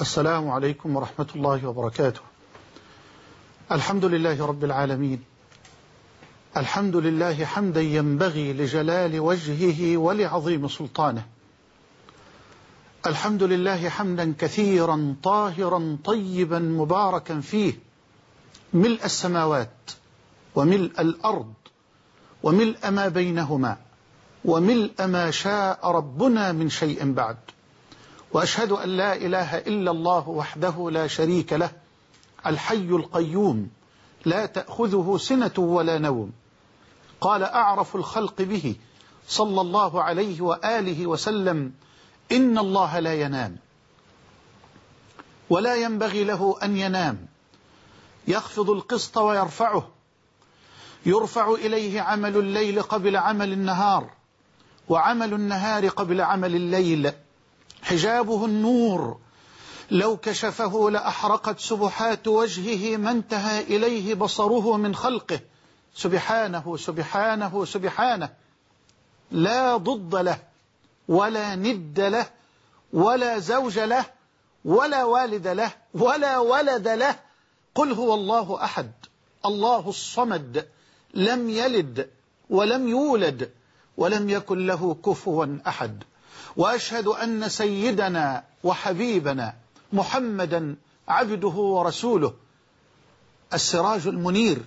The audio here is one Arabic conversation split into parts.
السلام عليكم ورحمة الله وبركاته. الحمد لله رب العالمين، الحمد لله حمدا ينبغي لجلال وجهه ولعظيم سلطانه، الحمد لله حمدا كثيرا طاهرا طيبا مباركا فيه، ملء السماوات وملء الأرض وملء ما بينهما وملء ما شاء ربنا من شيء بعد. وأشهد أن لا إله إلا الله وحده لا شريك له، الحي القيوم لا تأخذه سنة ولا نوم. قال أعرف الخلق به صلى الله عليه وآله وسلم: إن الله لا ينام ولا ينبغي له أن ينام، يخفض القسط ويرفعه، يرفع إليه عمل الليل قبل عمل النهار، وعمل النهار قبل عمل الليل، حجابه النور، لو كشفه لأحرقت سبحات وجهه ما انتهى إليه بصره من خلقه. سبحانه سبحانه سبحانه، لا ضد له ولا ند له ولا زوج له ولا والد له ولا ولد له. قل هو الله أحد الله الصمد، لم يلد ولم يولد ولم يكن له كفوا أحد. وأشهد أن سيدنا وحبيبنا محمدا عبده ورسوله، السراج المنير،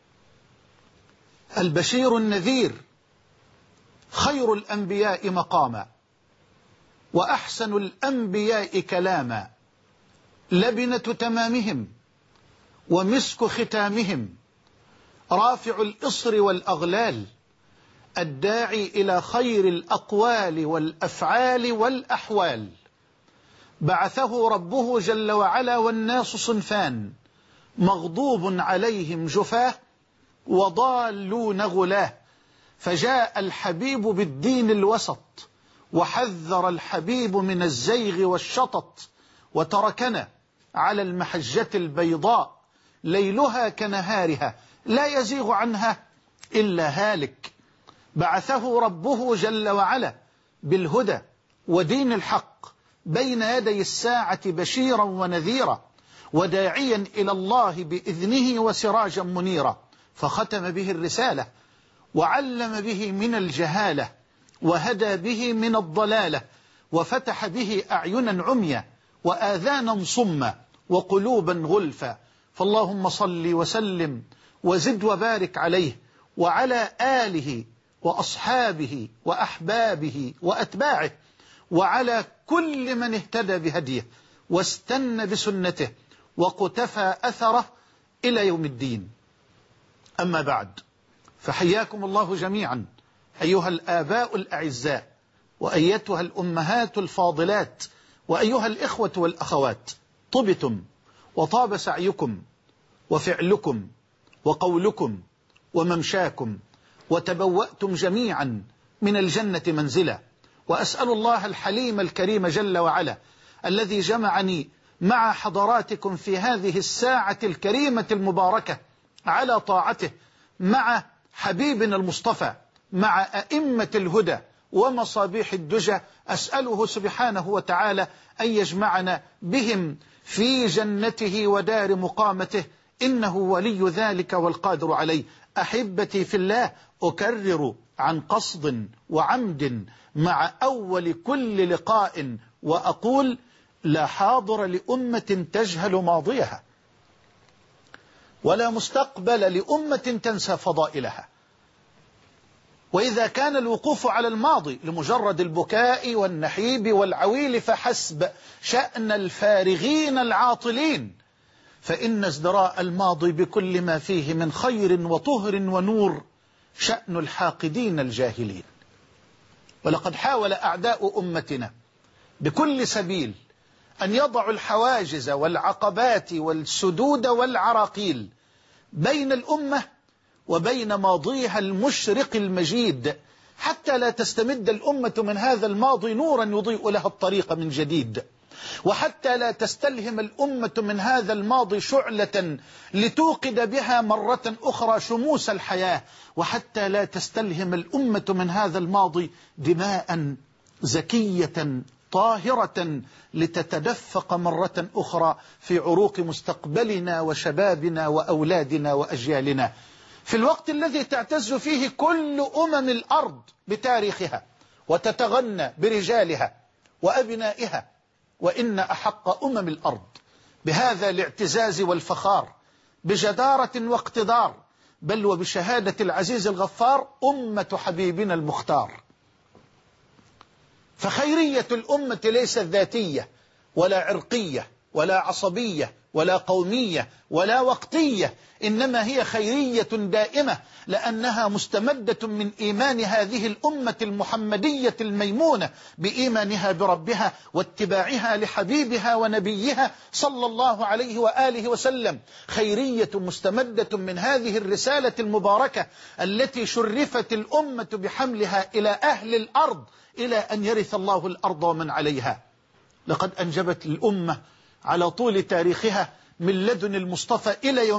البشير النذير، خير الأنبياء مقاما وأحسن الأنبياء كلاما، لبنة تمامهم ومسك ختامهم، رافع الإصر والأغلال، الداعي إلى خير الأقوال والأفعال والأحوال. بعثه ربه جل وعلا والناس صنفان، مغضوب عليهم جفاه وضالون غلاه. فجاء الحبيب بالدين الوسط، وحذر الحبيب من الزيغ والشطط، وتركنا على المحجة البيضاء ليلها كنهارها لا يزيغ عنها إلا هالك. بعثه ربه جل وعلا بالهدى ودين الحق بين يدي الساعة بشيرا ونذيرا، وداعيا إلى الله بإذنه وسراجا منيرا. فختم به الرسالة، وعلم به من الجهالة، وهدى به من الضلالة، وفتح به أعينا عميا وآذانا صما وقلوبا غلفا. فاللهم صل وسلم وزد وبارك عليه وعلى آله وأصحابه وأحبابه وأتباعه، وعلى كل من اهتدى بهديه واستنى بسنته وقتفى أثره إلى يوم الدين. أما بعد، فحياكم الله جميعا أيها الآباء الأعزاء، وأيتها الأمهات الفاضلات، وأيها الإخوة والأخوات. طبتم وطاب سعيكم وفعلكم وقولكم وممشاكم، وتبوأتم جميعا من الجنة منزلا. وأسأل الله الحليم الكريم جل وعلا الذي جمعني مع حضراتكم في هذه الساعة الكريمة المباركة على طاعته، مع حبيبنا المصطفى، مع أئمة الهدى ومصابيح الدجى. أسأله سبحانه وتعالى أن يجمعنا بهم في جنته ودار مقامته، إنه ولي ذلك والقادر عليه. أحبتي في الله، أكرر عن قصد وعمد مع أول كل لقاء وأقول: لا حاضر لأمة تجهل ماضيها، ولا مستقبل لأمة تنسى فضائلها. وإذا كان الوقوف على الماضي لمجرد البكاء والنحيب والعويل فحسب شأن الفارغين العاطلين، فإن ازدراء الماضي بكل ما فيه من خير وطهر ونور شأن الحاقدين الجاهلين. ولقد حاول أعداء أمتنا بكل سبيل أن يضعوا الحواجز والعقبات والسدود والعراقيل بين الأمة وبين ماضيها المشرق المجيد، حتى لا تستمد الأمة من هذا الماضي نورا يضيء لها الطريق من جديد، وحتى لا تستلهم الأمة من هذا الماضي شعلة لتوقد بها مرة أخرى شموس الحياة، وحتى لا تستلهم الأمة من هذا الماضي دماء زكية طاهرة لتتدفق مرة أخرى في عروق مستقبلنا وشبابنا وأولادنا وأجيالنا، في الوقت الذي تعتز فيه كل الأرض بتاريخها وتتغنى برجالها وأبنائها. وإن أحق الأرض بهذا الاعتزاز والفخار بجدارة واقتدار، بل وبشهادة العزيز الغفار، أمة حبيبنا المختار. فخيرية الأمة ليست ذاتية ولا عرقية ولا عصبية ولا قومية ولا وقتية، إنما هي خيرية دائمة، لأنها مستمدة من إيمان هذه الأمة المحمدية الميمونة بإيمانها بربها واتباعها لحبيبها ونبيها صلى الله عليه وآله وسلم. خيرية مستمدة من هذه الرسالة المباركة التي شرفت الأمة بحملها إلى أهل الأرض إلى أن يرث الله الأرض ومن عليها. لقد أنجبت الأمة على طول تاريخها من لدن المصطفى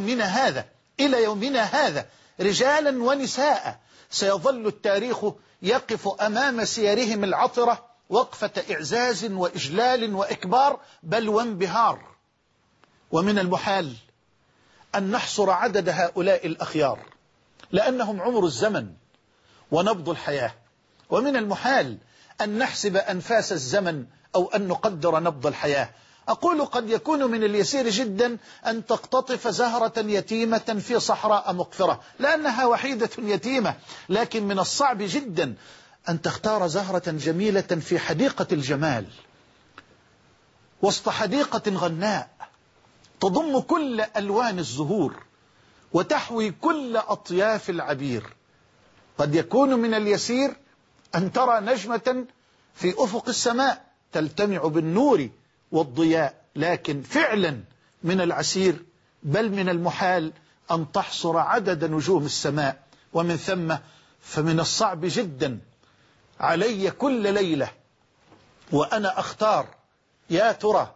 إلى يومنا هذا رجالا ونساء سيظل التاريخ يقف أمام سيرهم العطرة وقفة إعزاز وإجلال وإكبار بل وانبهار. ومن المحال أن نحصر عدد هؤلاء الأخيار لأنهم عمر الزمن ونبض الحياة، ومن المحال أن نحسب أنفاس الزمن أو أن نقدر نبض الحياة. أقول قد يكون من اليسير جدا أن تقتطف زهرة يتيمة في صحراء مقفرة لأنها وحيدة يتيمة، لكن من الصعب جدا أن تختار زهرة جميلة في حديقة الجمال وسط حديقة غناء تضم كل ألوان الزهور وتحوي كل أطياف العبير. قد يكون من اليسير أن ترى نجمة في أفق السماء تلتمع بالنور والضياء، لكن فعلا من العسير بل من المحال أن تحصر عدد نجوم السماء. ومن ثم فمن الصعب جدا علي كل ليلة وأنا أختار يا ترى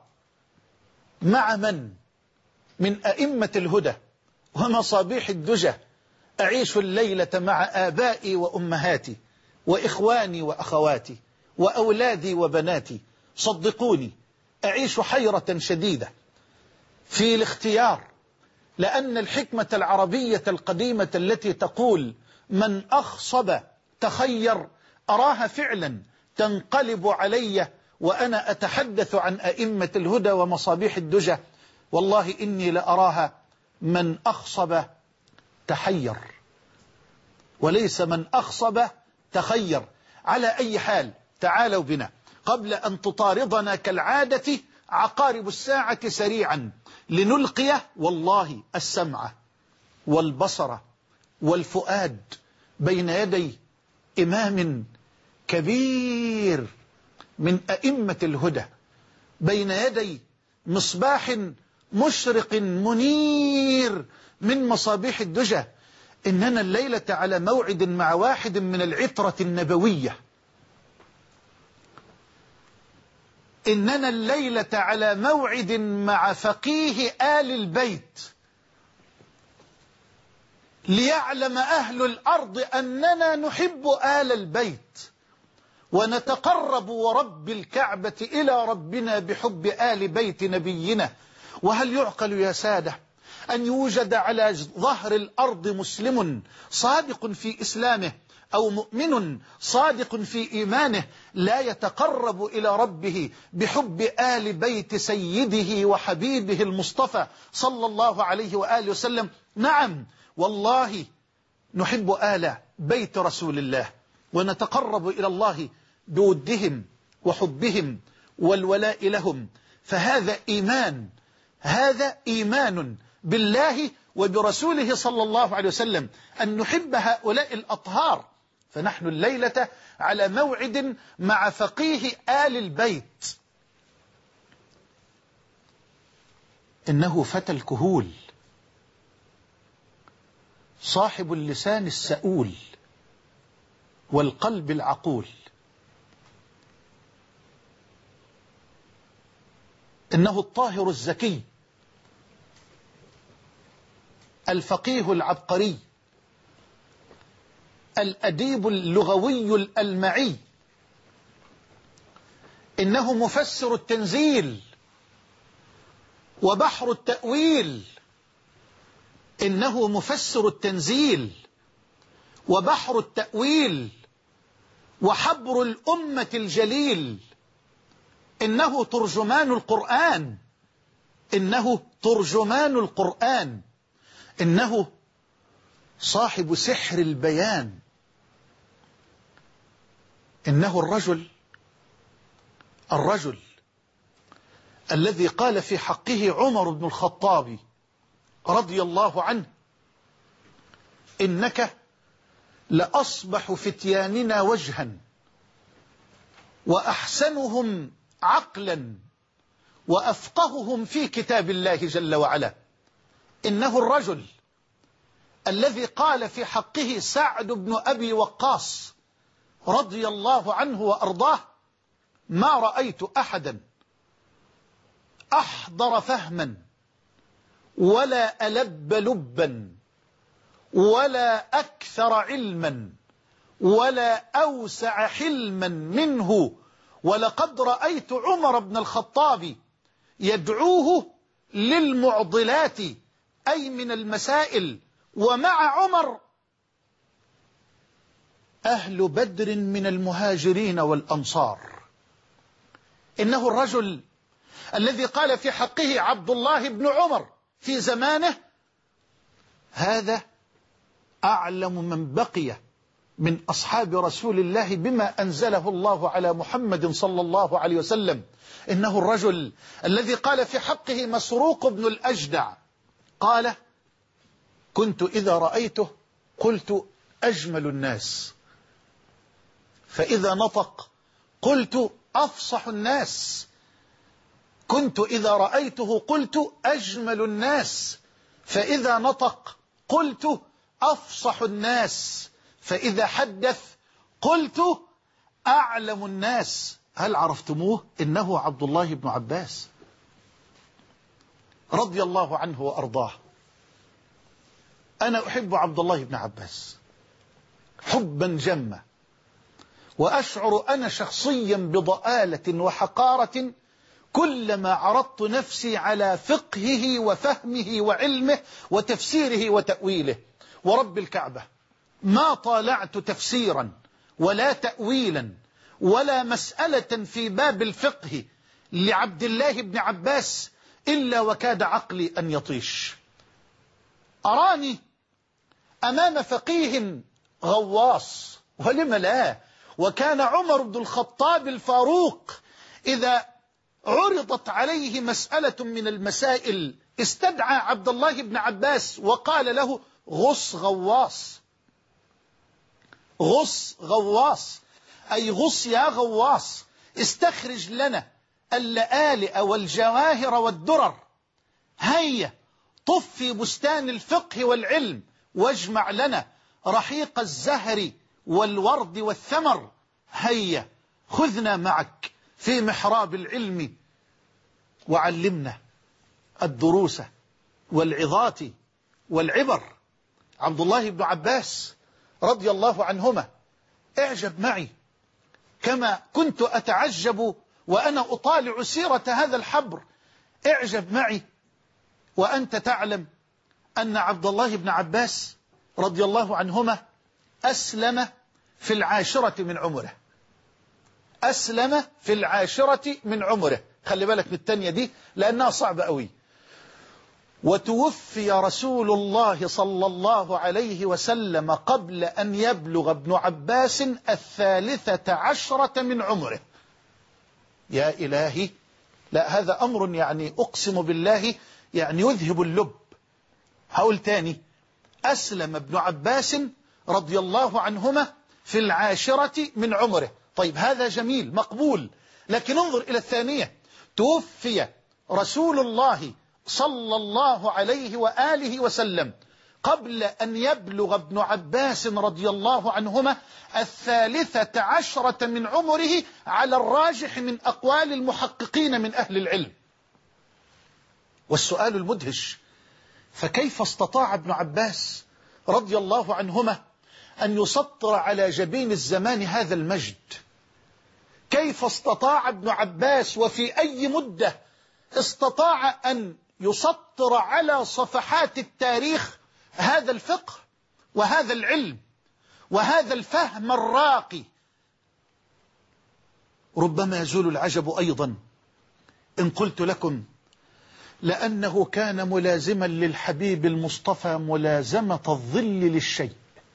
مع من أئمة الهدى ومصابيح الدجى أعيش الليلة مع آبائي وأمهاتي وإخواني وأخواتي وأولادي وبناتي. صدقوني أعيش حيرة شديدة في الاختيار، لأن الحكمة العربية القديمة التي تقول من أخصب تخير أراها فعلا تنقلب علي وأنا أتحدث عن أئمة الهدى ومصابيح الدجى. والله إني لأراها من أخصب تحير وليس من أخصب تخير. على أي حال تعالوا بنا قبل أن تطاردنا كالعادة عقارب الساعة سريعا لنلقي والله السمع والبصر والفؤاد بين يدي إمام كبير من أئمة الهدى، بين يدي مصباح مشرق منير من مصابيح الدجى. إننا الليلة على موعد مع واحد من العطرة النبوية، إننا الليلة على موعد مع فقيه آل البيت، ليعلم أهل الأرض أننا نحب آل البيت ونتقرب ورب الكعبة إلى ربنا بحب آل بيت نبينا. وهل يعقل يا سادة أن يوجد على ظهر الأرض مسلم صادق في إسلامه أو مؤمن صادق في إيمانه لا يتقرب إلى ربه بحب آل بيت سيده وحبيبه المصطفى صلى الله عليه وآله وسلم؟ نعم والله نحب آل بيت رسول الله ونتقرب إلى الله بودهم وحبهم والولاء لهم. فهذا إيمان، هذا إيمان بالله وبرسوله صلى الله عليه وسلم أن نحب هؤلاء الأطهار. فنحن الليلة على موعد مع فقيه آل البيت، إنه فتى الكهول صاحب اللسان السؤول والقلب العقول، إنه الطاهر الزكي الفقيه العبقري الأديب اللغوي الألمعي، إنه مفسر التنزيل وبحر التأويل. إنه مفسر التنزيل وبحر التأويل وحبر الأمة الجليل. إنه ترجمان القرآن. إنه ترجمان القرآن. إنه صاحب سحر البيان. إنه الرجل الذي قال في حقه عمر بن الخطاب رضي الله عنه: إنك لأصبح فتياننا وجها وأحسنهم عقلا وأفقههم في كتاب الله جل وعلا. إنه الرجل الذي قال في حقه سعد بن أبي وقاص رضي الله عنه وأرضاه: ما رأيت أحدا أحضر فهما ولا ألب لبا ولا أكثر علما ولا أوسع حلما منه، ولقد رأيت عمر بن الخطاب يدعوه للمعضلات أي من المسائل، ومع عمر أهل بدر من المهاجرين والأنصار. إنه الرجل الذي قال في حقه عبد الله بن عمر في زمانه: هذا أعلم من بقي من أصحاب رسول الله بما أنزله الله على محمد صلى الله عليه وسلم. إنه الرجل الذي قال في حقه مسروق بن الأجدع قال: كنت إذا رأيته قلت أجمل الناس، فإذا نطق قلت أفصح الناس. كنت إذا رأيته قلت أجمل الناس، فإذا نطق قلت أفصح الناس، فإذا حدث قلت أعلم الناس. هل عرفتموه؟ إنه عبد الله بن عباس رضي الله عنه وأرضاه. أنا أحب عبد الله بن عباس حبا جما، وأشعر أنا شخصيا بضآلة وحقارة كلما عرضت نفسي على فقهه وفهمه وعلمه وتفسيره وتأويله. ورب الكعبة ما طالعت تفسيرا ولا تأويلا ولا مسألة في باب الفقه لعبد الله بن عباس إلا وكاد عقلي أن يطيش. أراني أمام فقيه غواص، ولم لا، وكان عمر بن الخطاب الفاروق إذا عرضت عليه مسألة من المسائل استدعى عبد الله بن عباس وقال له: غص غواص. غص غواص أي غص يا غواص، استخرج لنا اللآلئ والجواهر والدرر، هيا طف في بستان الفقه والعلم واجمع لنا رحيق الزهر والورد والثمر، هيا خذنا معك في محراب العلم وعلمنا الدروس والعظات والعبر. عبد الله بن عباس رضي الله عنهما، اعجب معي كما كنت أتعجب وأنا أطالع سيرة هذا الحبر. اعجب معي وأنت تعلم أن عبد الله بن عباس رضي الله عنهما أسلم في العاشرة من عمره. أسلم في العاشرة من عمره، خلي بالك من التانية دي لأنها صعبة قوي. وتوفي رسول الله صلى الله عليه وسلم قبل أن يبلغ ابن عباس 13 من عمره. يا إلهي، لا هذا أمر يعني أقسم بالله يعني يذهب اللب. هقول تاني: أسلم ابن عباس رضي الله عنهما في العاشرة من عمره. طيب هذا جميل مقبول، لكن انظر إلى الثانية: توفي رسول الله صلى الله عليه وآله وسلم قبل أن يبلغ ابن عباس رضي الله عنهما 13 من عمره على الراجح من أقوال المحققين من أهل العلم. والسؤال المدهش: فكيف استطاع ابن عباس رضي الله عنهما أن يسطر على جبين الزمان هذا المجد؟ كيف استطاع ابن عباس وفي أي مدة استطاع أن يسطر على صفحات التاريخ هذا الفقه وهذا العلم وهذا الفهم الراقي. ربما يزول العجب أيضا إن قلت لكم لأنه كان ملازما للحبيب المصطفى ملازمة الظل للشيء.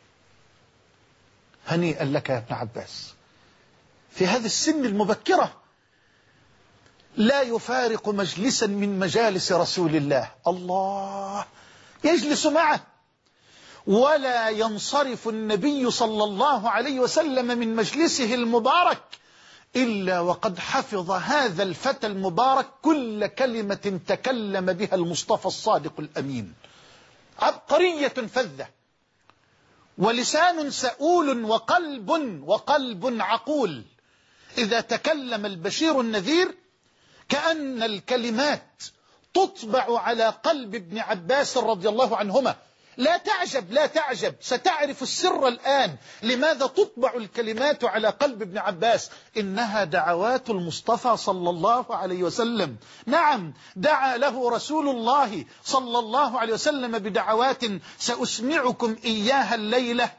هنيئا لك يا ابن عباس في هذه السن المبكرة لا يفارق مجلسا من مجالس رسول الله، الله يجلس معه، ولا ينصرف النبي صلى الله عليه وسلم من مجلسه المبارك إلا وقد حفظ هذا الفتى المبارك كل كلمة تكلم بها المصطفى الصادق الأمين. عبقرية فذة ولسان سؤول وقلب عقول. إذا تكلم البشير النذير كأن الكلمات تطبع على قلب ابن عباس رضي الله عنهما. لا تعجب ستعرف السر الآن لماذا تطبع الكلمات على قلب ابن عباس. إنها دعوات المصطفى صلى الله عليه وسلم. نعم، دعا له رسول الله صلى الله عليه وسلم بدعوات سأسمعكم إياها الليلة.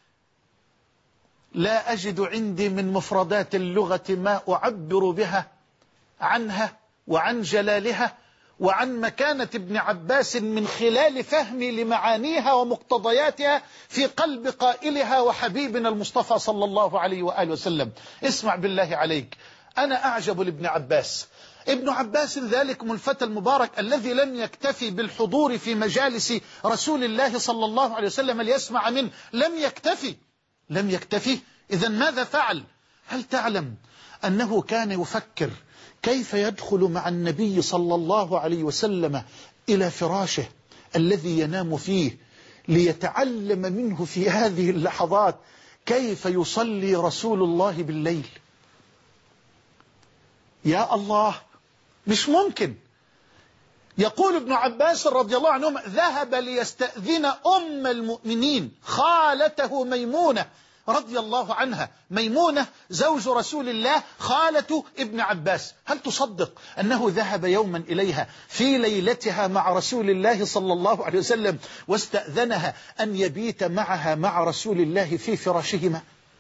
لا أجد عندي من مفردات اللغة ما أعبر بها عنها وعن جلالها وعن مكانة ابن عباس من خلال فهمي لمعانيها ومقتضياتها في قلب قائلها وحبيبنا المصطفى صلى الله عليه وآله وسلم. اسمع بالله عليك، أنا أعجب لابن عباس. ابن عباس ذلكم الفتى المبارك الذي لم يكتفي بالحضور في مجالس رسول الله صلى الله عليه وسلم ليسمع منه، لم يكتفي. إذن ماذا فعل؟ هل تعلم أنه كان يفكر كيف يدخل مع النبي صلى الله عليه وسلم إلى فراشه الذي ينام فيه ليتعلم منه في هذه اللحظات كيف يصلي رسول الله بالليل؟ يا الله، مش ممكن. يقول ابن عباس رضي الله عنهما ذهب ليستأذن أم المؤمنين خالته ميمونة رضي الله عنها. ميمونة زوج رسول الله خالة ابن عباس. هل تصدق أنه ذهب يوما إليها في ليلتها مع رسول الله صلى الله عليه وسلم واستأذنها أن يبيت معها مع رسول الله في فراشهما؟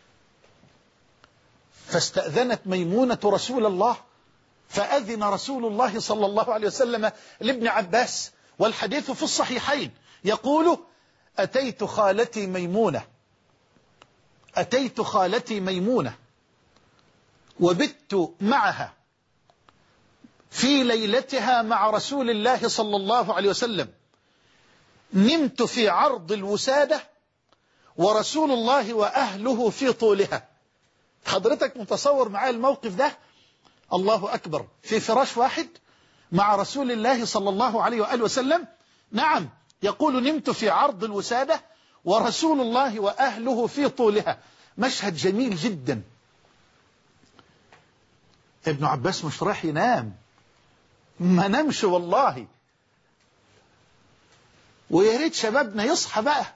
فاستأذنت ميمونة رسول الله فأذن رسول الله صلى الله عليه وسلم لابن عباس. والحديث في الصحيحين يقول أتيت خالتي ميمونة وبت معها في ليلتها مع رسول الله صلى الله عليه وسلم، نمت في عرض الوسادة ورسول الله وأهله في طولها. حضرتك متصور معايا الموقف ده؟ الله أكبر، في فراش واحد مع رسول الله صلى الله عليه وآله وسلم. نعم، يقول نمت في عرض الوسادة ورسول الله وأهله في طولها. مشهد جميل جدا. ابن عباس مش راح ينام، ما نمش والله. ويا ريت شبابنا يصحى بقى،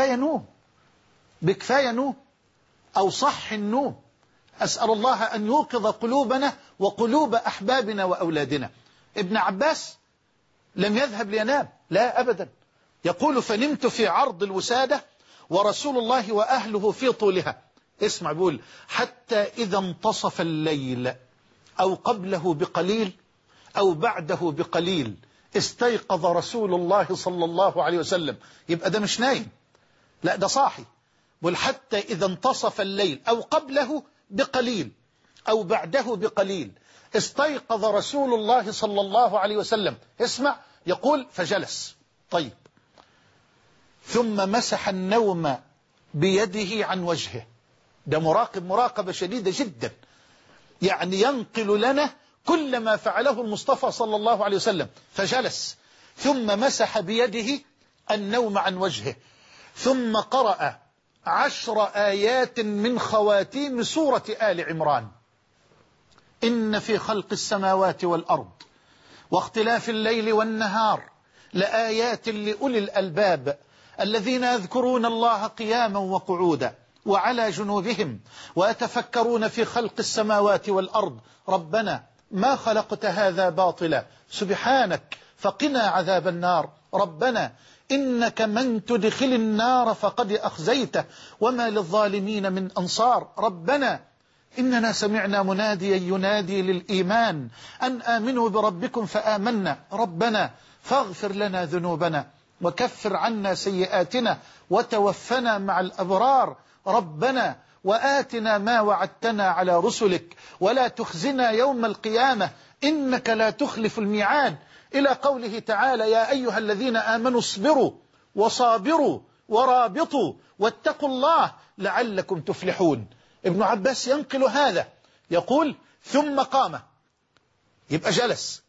بكفاية نوم أو صح النوم. أسأل الله أن يوقظ قلوبنا وقلوب أحبابنا وأولادنا. ابن عباس لم يذهب لينام، لا أبدا. يقول فنمت في عرض الوسادة ورسول الله وأهله في طولها. اسمع، بقول حتى إذا انتصف الليل أو قبله بقليل أو بعده بقليل استيقظ رسول الله صلى الله عليه وسلم. يبقى ده مش نايم، لا ده صاحي. بقول حتى إذا انتصف الليل أو قبله بقليل أو بعده بقليل استيقظ رسول الله صلى الله عليه وسلم. اسمع، يقول فجلس. طيب، ثم مسح النوم بيده عن وجهه. ده مراقب مراقبة شديدة جدا، يعني ينقل لنا كل ما فعله المصطفى صلى الله عليه وسلم. فجلس ثم مسح بيده النوم عن وجهه، ثم قرأ 10 آيات من خواتيم سورة آل عمران. إن في خلق السماوات والأرض واختلاف الليل والنهار لآيات لأولي الألباب الذين يذكرون الله قياما وقعودا وعلى جنوبهم ويتفكرون في خلق السماوات والأرض ربنا ما خلقت هذا باطلا سبحانك فقنا عذاب النار ربنا إنك من تدخل النار فقد أخزيته وما للظالمين من أنصار ربنا إننا سمعنا مناديا ينادي للإيمان أن آمنوا بربكم فآمنا ربنا فاغفر لنا ذنوبنا وكفر عنا سيئاتنا وتوفنا مع الأبرار ربنا وآتنا ما وعدتنا على رسلك ولا تخزنا يوم القيامة إنك لا تخلف الميعاد إلى قوله تعالى يا أيها الذين آمنوا اصبروا وصابروا ورابطوا واتقوا الله لعلكم تفلحون. ابن عباس ينقل هذا يقول ثم قام يبقى جلس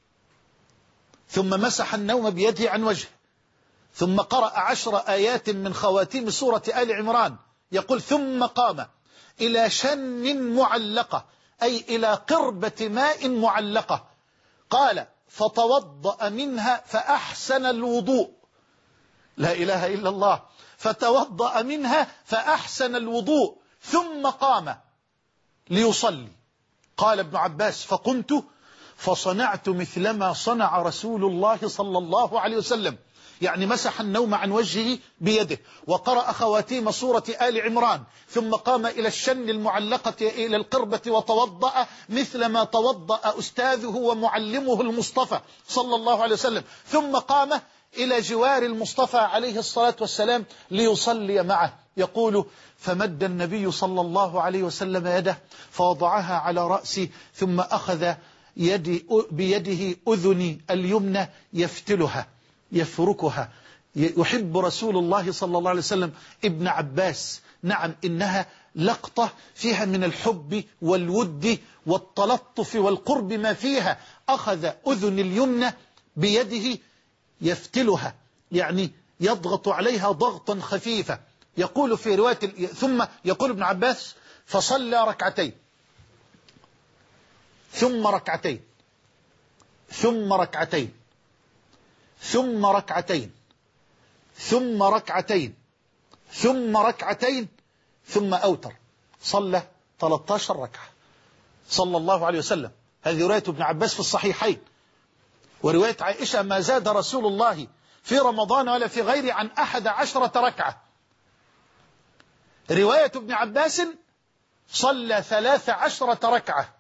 ثم مسح النوم بيده عن وجهه ثم قرأ 10 آيات من خواتيم سورة آل عمران يقول ثم قام إلى شن معلقة أي إلى قربة ماء معلقة قال فتوضأ منها فأحسن الوضوء لا إله إلا الله فتوضأ منها فأحسن الوضوء ثم قام ليصلي. قال ابن عباس فقمت فصنعت مثلما صنع رسول الله صلى الله عليه وسلم يعني مسح النوم عن وجهه بيده وقرأ خواتيم سورة آل عمران ثم قام إلى الشن المعلقة إلى القربة وتوضأ مثل ما توضأ أستاذه ومعلمه المصطفى صلى الله عليه وسلم ثم قام إلى جوار المصطفى عليه الصلاة والسلام ليصلي معه. يقول فمد النبي صلى الله عليه وسلم يده فوضعها على رأسي ثم أخذ بيده أذني اليمنى يفتلها يفركها. يحب رسول الله صلى الله عليه وسلم ابن عباس نعم إنها لقطة فيها من الحب والود والتلطف والقرب ما فيها. أخذ أذن اليمنى بيده يفتلها يعني يضغط عليها ضغطا خفيفا. يقول في رواية ثم يقول ابن عباس فصلى ركعتين ثم ركعتين ثم ركعتين ثم ركعتين ثم ركعتين ثم ركعتين ثم أوتر صلى 13 ركعة صلى الله عليه وسلم. هذه رواية ابن عباس في الصحيحين. ورواية عائشة ما زاد رسول الله في رمضان ولا في غيره عن 11 ركعة. رواية ابن عباس صلى 13 ركعة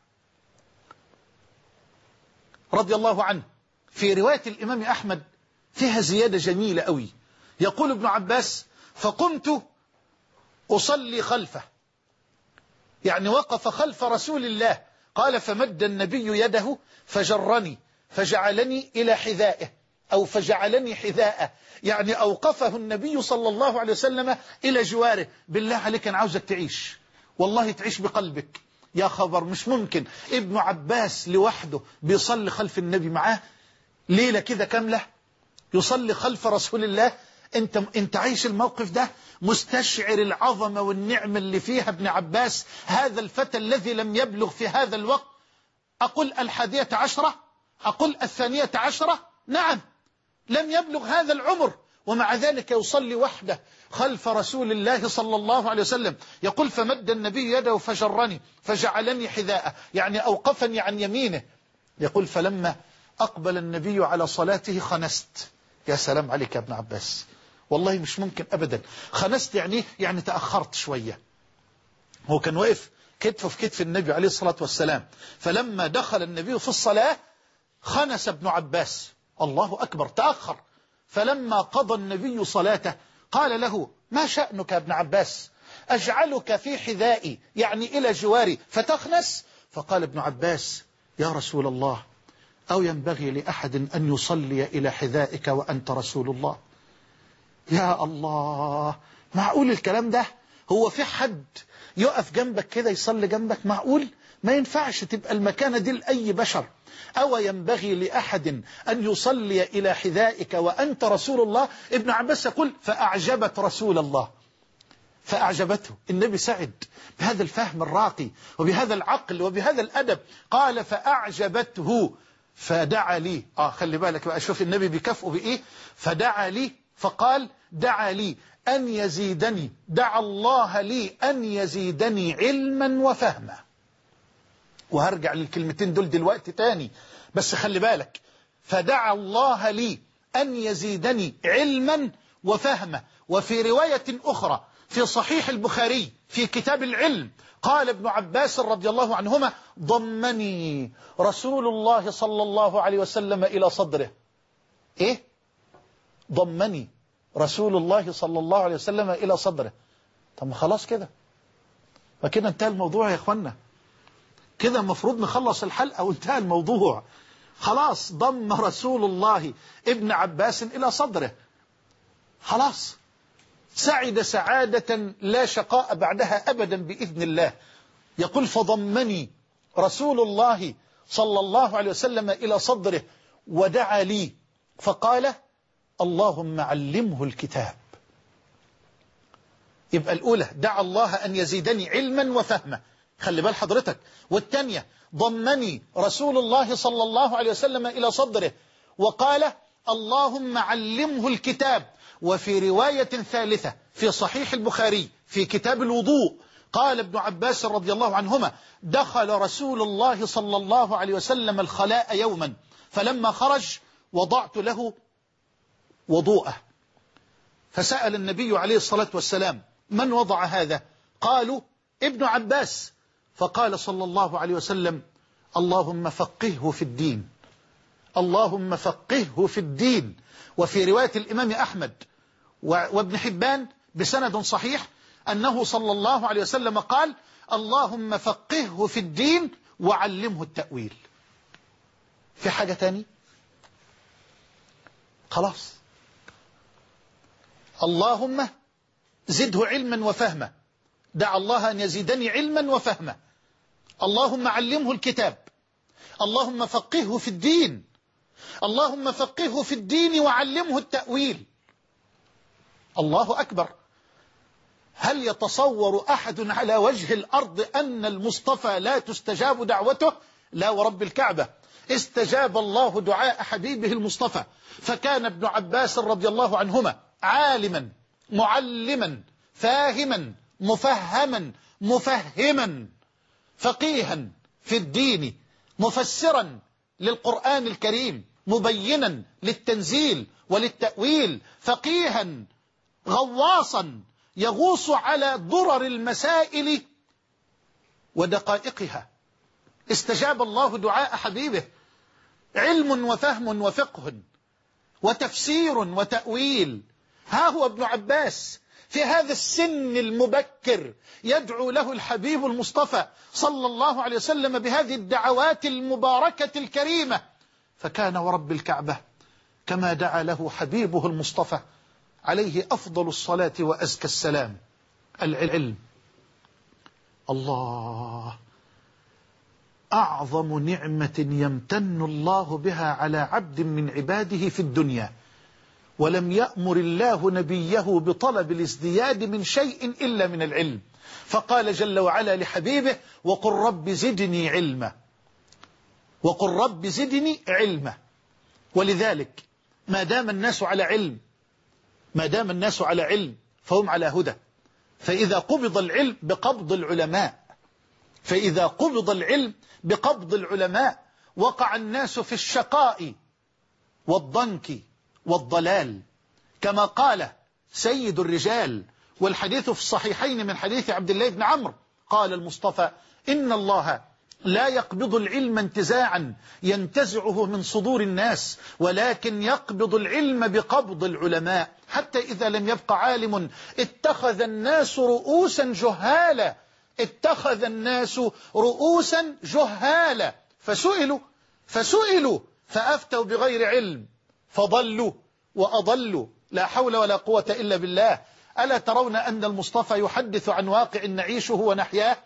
رضي الله عنه. في رواية الإمام أحمد فيها زيادة جميلة قوي. يقول ابن عباس فقمت أصلي خلفه يعني وقف خلف رسول الله. قال فمد النبي يده فجرني فجعلني إلى حذائه أو فجعلني حذاءه يعني أوقفه النبي صلى الله عليه وسلم إلى جواره. بالله عليك أنا عاوزك تعيش والله تعيش بقلبك يا خبر مش ممكن ابن عباس لوحده بيصلي خلف النبي معاه ليلة كده كاملة يصلي خلف رسول الله. انت عايش الموقف ده مستشعر العظمة والنعمة اللي فيها ابن عباس هذا الفتى الذي لم يبلغ في هذا الوقت أقول 11 أقول 12 نعم لم يبلغ هذا العمر ومع ذلك يصلي وحده خلف رسول الله صلى الله عليه وسلم. يقول فمد النبي يده فجرني فجعلني حذاءه يعني أوقفني عن يمينه. يقول فلما أقبل النبي على صلاته خنست. يا سلام عليك يا ابن عباس والله مش ممكن أبدا. خنست يعني تأخرت شوية. هو كان واقف كتفه في كتف النبي عليه الصلاة والسلام فلما دخل النبي في الصلاة خنس ابن عباس الله أكبر تأخر. فلما قضى النبي صلاته قال له ما شأنك يا ابن عباس أجعلك في حذائي يعني إلى جواري فتخنس. فقال ابن عباس يا رسول الله أو ينبغي لأحد أن يصلي إلى حذائك وأنت رسول الله. يا الله معقول الكلام ده؟ هو في حد يقف جنبك كده يصلي جنبك؟ معقول؟ ما ينفعش تبقى المكانة دي لأي بشر. أو ينبغي لأحد أن يصلي إلى حذائك وأنت رسول الله. ابن عباس يقول فأعجبت رسول الله فأعجبته. النبي سعد بهذا الفهم الراقي وبهذا العقل وبهذا الأدب. قال فأعجبته فدعا لي. خلي بالك بقى شوف النبي بكفؤه بإيه. فدعا لي فقال دعا لي أن يزيدني، دعا الله لي أن يزيدني علما وفهما. وهرجع للكلمتين دول دلوقتي تاني، بس خلي بالك. فدعا الله لي أن يزيدني علما وفهما. وفي رواية أخرى في صحيح البخاري في كتاب العلم قال ابن عباس رضي الله عنهما ضمني رسول الله صلى الله عليه وسلم إلى صدره. إيه؟ ضمني رسول الله صلى الله عليه وسلم إلى صدره. طب ما خلاص كده، فكده انتهى الموضوع يا اخوانا، كده المفروض نخلص الحلقة وانتهى الموضوع. خلاص ضم رسول الله ابن عباس إلى صدره، خلاص سعد سعادة لا شقاء بعدها أبدا بإذن الله. يقول فضمني رسول الله صلى الله عليه وسلم إلى صدره ودعا لي فقال اللهم علمه الكتاب. يبقى الأولى دعا الله أن يزيدني علما وفهما، خلي بال حضرتك. والثانية ضمني رسول الله صلى الله عليه وسلم إلى صدره وقال اللهم علمه الكتاب. وفي رواية ثالثة في صحيح البخاري في كتاب الوضوء قال ابن عباس رضي الله عنهما دخل رسول الله صلى الله عليه وسلم الخلاء يوما فلما خرج وضعت له وضوءه، فسأل النبي عليه الصلاة والسلام من وضع هذا؟ قالوا ابن عباس. فقال صلى الله عليه وسلم اللهم فقهه في الدين، اللهم فقهه في الدين. وفي رواية الإمام أحمد وابن حبان بسند صحيح أنه صلى الله عليه وسلم قال اللهم فقهه في الدين وعلمه التأويل. في حاجة تاني؟ خلاص اللهم زده علما وفهما، دعا الله أن يزيدني علما وفهما. اللهم علمه الكتاب، اللهم فقهه في الدين، اللهم فقهه في الدين وعلمه التأويل. الله أكبر. هل يتصور أحد على وجه الأرض أن المصطفى لا تستجاب دعوته؟ لا ورب الكعبة، استجاب الله دعاء حبيبه المصطفى. فكان ابن عباس رضي الله عنهما عالما معلما فاهما مفهما مفهما فقيها في الدين مفسرا للقرآن الكريم مبينا للتنزيل وللتأويل، فقيها غواصا يغوص على ضرر المسائل ودقائقها. استجاب الله دعاء حبيبه، علم وفهم وفقه وتفسير وتأويل. ها هو ابن عباس في هذا السن المبكر يدعو له الحبيب المصطفى صلى الله عليه وسلم بهذه الدعوات المباركة الكريمة. فكان ورب الكعبة كما دعا له حبيبه المصطفى عليه أفضل الصلاة وأزكى السلام. العلم الله أعظم نعمة يمتن الله بها على عبد من عباده في الدنيا، ولم يأمر الله نبيه بطلب الازدياد من شيء إلا من العلم. فقال جل وعلا لحبيبه وقل رب زدني علما، وقل رب زدني علما. ولذلك ما دام الناس على علم، ما دام الناس على علم فهم على هدى. فإذا قبض العلم بقبض العلماء، فإذا قبض العلم بقبض العلماء وقع الناس في الشقاء والضنك والضلال، كما قال سيد الرجال. والحديث في الصحيحين من حديث عبد الله بن عمرو قال المصطفى إن الله لا يقبض العلم انتزاعا ينتزعه من صدور الناس، ولكن يقبض العلم بقبض العلماء، حتى إذا لم يبق عالم اتخذ الناس رؤوسا جهالا، اتخذ الناس رؤوسا جهالا فسئلوا فأفتوا بغير علم فضلوا وأضلوا. لا حول ولا قوة إلا بالله. ألا ترون أن المصطفى يحدث عن واقع نعيشه ونحياه؟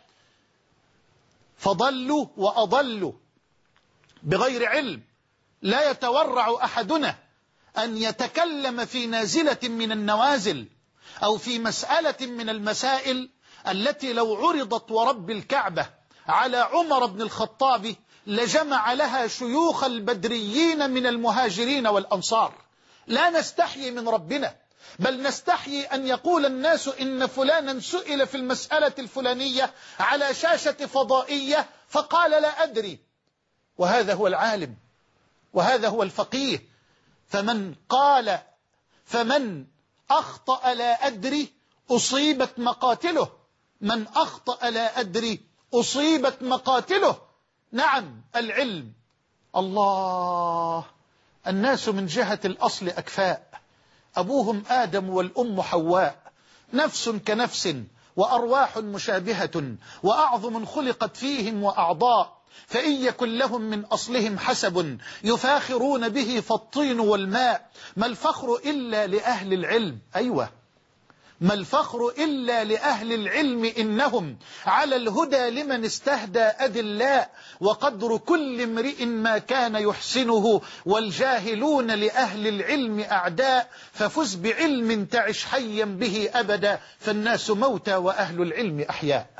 فضلوا وأضلوا بغير علم. لا يتورع أحدنا أن يتكلم في نازلة من النوازل أو في مسألة من المسائل التي لو عرضت ورب الكعبة على عمر بن الخطاب لجمع لها شيوخ البدريين من المهاجرين والأنصار، لا نستحيي من ربنا، بل نستحيي أن يقول الناس إن فلانا سئل في المسألة الفلانية على شاشة فضائية فقال لا أدري، وهذا هو العالم وهذا هو الفقيه. فمن أخطأ لا أدري أصيبت مقاتله، من أخطأ لا أدري أصيبت مقاتله. نعم العلم، الله، الناس من جهة الأصل أكفاء، أبوهم آدم والأم حواء، نفس كنفس وأرواح مشابهة، وأعظم خلقت فيهم وأعضاء، فإن يكن لهم من أصلهم حسب يفاخرون به فالطين والماء، ما الفخر إلا لأهل العلم. أيوة، ما الفخر إلا لأهل العلم، إنهم على الهدى لمن استهدى أدلاء، وقدر كل امرئ ما كان يحسنه، والجاهلون لأهل العلم أعداء، ففز بعلم تعش حيا به أبدا، فالناس موتى وأهل العلم أحياء.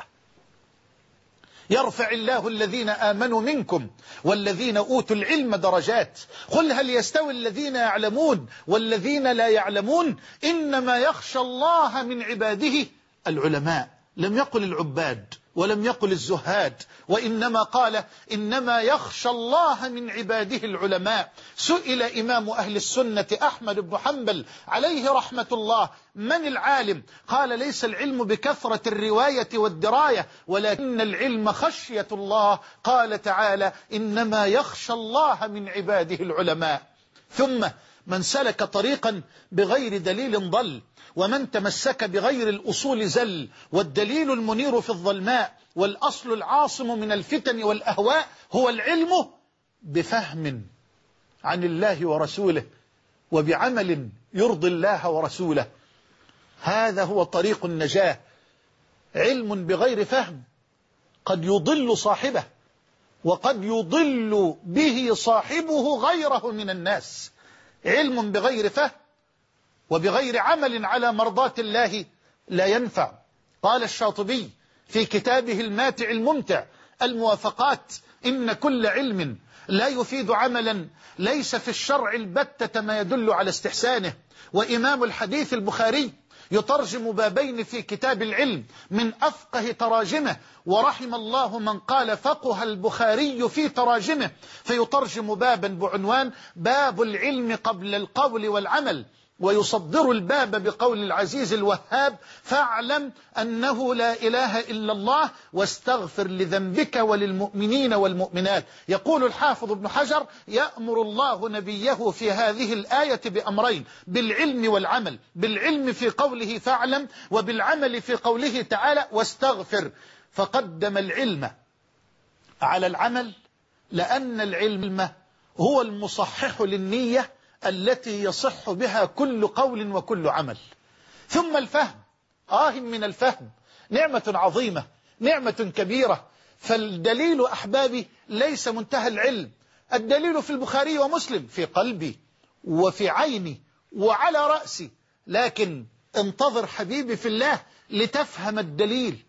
يرفع الله الذين آمنوا منكم والذين أوتوا العلم درجات، قل هل يستوي الذين يعلمون والذين لا يعلمون، إنما يخشى الله من عباده العلماء. لم يقل العباد ولم يقل الزهاد، وإنما قال إنما يخشى الله من عباده العلماء. سئل إمام أهل السنة أحمد بن حنبل عليه رحمة الله من العالم؟ قال ليس العلم بكثرة الرواية والدراية، ولكن العلم خشية الله. قال تعالى إنما يخشى الله من عباده العلماء. ثم من سلك طريقا بغير دليل ضل، ومن تمسك بغير الأصول زل، والدليل المنير في الظلماء، والأصل العاصم من الفتن والأهواء هو العلم بفهم عن الله ورسوله، وبعمل يرضي الله ورسوله. هذا هو طريق النجاة. علم بغير فهم قد يضل صاحبه، وقد يضل به صاحبه غيره من الناس. علم بغير فهم وبغير عمل على مرضات الله لا ينفع. قال الشاطبي في كتابه الماتع الممتع الموافقات: إن كل علم لا يفيد عملا ليس في الشرع البتة ما يدل على استحسانه. وإمام الحديث البخاري يترجم بابين في كتاب العلم من أفقه تراجمه، ورحم الله من قال فقه البخاري في تراجمه، فيترجم بابا بعنوان باب العلم قبل القول والعمل، ويصدر الباب بقول العزيز الوهاب: فاعلم أنه لا إله إلا الله واستغفر لذنبك وللمؤمنين والمؤمنات. يقول الحافظ ابن حجر: يأمر الله نبيه في هذه الآية بأمرين: بالعلم والعمل، بالعلم في قوله فاعلم، وبالعمل في قوله تعالى واستغفر. فقدم العلم على العمل لأن العلم هو المصحح للنية التي يصح بها كل قول وكل عمل. ثم الفهم، من الفهم نعمة عظيمة، نعمة كبيرة. فالدليل أحبابي ليس منتهى العلم، الدليل في البخاري ومسلم في قلبي وفي عيني وعلى رأسي، لكن انتظر حبيبي في الله لتفهم الدليل،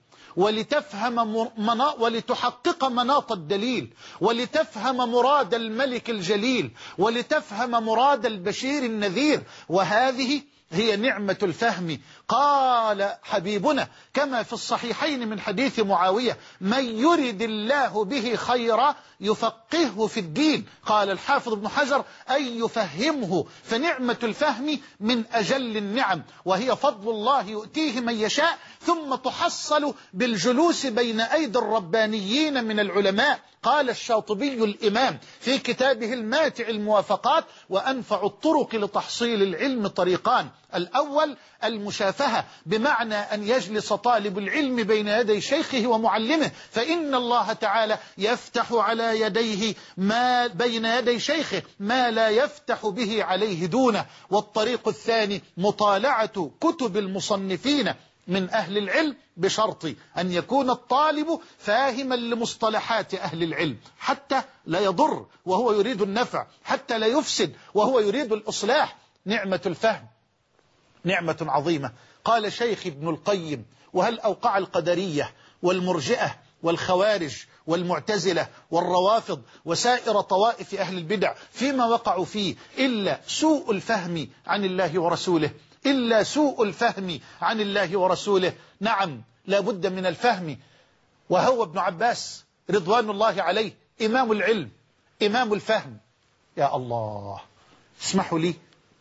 ولتحقق مناط الدليل، ولتفهم مراد الملك الجليل، ولتفهم مراد البشير النذير. وهذه هي نعمة الفهم. قال حبيبنا كما في الصحيحين من حديث معاوية: من يرد الله به خيرا يفقهه في الدين. قال الحافظ ابن حجر: أي يفهمه. فنعمة الفهم من أجل النعم، وهي فضل الله يؤتيه من يشاء، ثم تحصل بالجلوس بين أيدي الربانيين من العلماء. قال الشاطبي الإمام في كتابه الماتع الموافقات: وأنفع الطرق لتحصيل العلم طريقان: الأول المشافهة، بمعنى أن يجلس طالب العلم بين يدي شيخه ومعلمه، فإن الله تعالى يفتح على يديه ما بين يدي شيخه ما لا يفتح به عليه دونه. والطريق الثاني مطالعة كتب المصنفين من أهل العلم، بشرط أن يكون الطالب فاهما لمصطلحات أهل العلم، حتى لا يضر وهو يريد النفع، حتى لا يفسد وهو يريد الإصلاح. نعمة الفهم نعمة عظيمة. قال شيخ ابن القيم: وهل أوقع القدرية والمرجئة والخوارج والمعتزلة والروافض وسائر طوائف أهل البدع فيما وقعوا فيه إلا سوء الفهم عن الله ورسوله، إلا سوء الفهم عن الله ورسوله. نعم لا بد من الفهم. وهو ابن عباس رضوان الله عليه إمام العلم إمام الفهم. يا الله، اسمحوا لي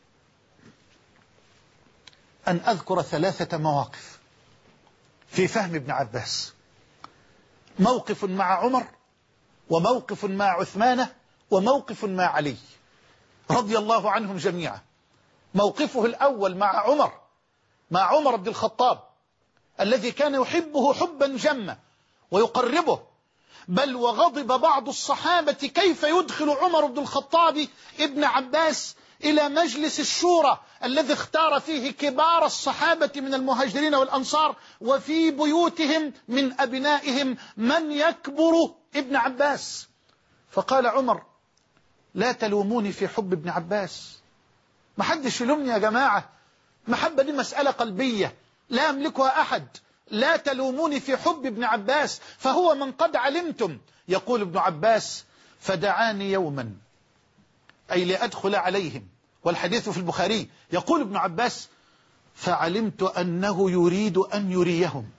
أن أذكر 3 مواقف في فهم ابن عباس. موقف مع عمر، وموقف مع عثمان، وموقف مع علي رضي الله عنهم جميعا. موقفه الأول مع عمر بن الخطاب الذي كان يحبه حبا جما ويقربه، بل وغضب بعض الصحابة كيف يدخل عمر بن الخطاب ابن عباس إلى مجلس الشورى الذي اختار فيه كبار الصحابة من المهاجرين والأنصار، وفي بيوتهم من أبنائهم من يكبر ابن عباس. فقال عمر: لا تلوموني في حب ابن عباس، ما حدش يلومني يا جماعة، محبة دي مسألة قلبية لا يملكها أحد، لا تلوموني في حب ابن عباس فهو من قد علمتم. يقول ابن عباس: فدعاني يوما، أي لأدخل عليهم، والحديث في البخاري. يقول ابن عباس: فعلمت أنه يريد أن يريهم.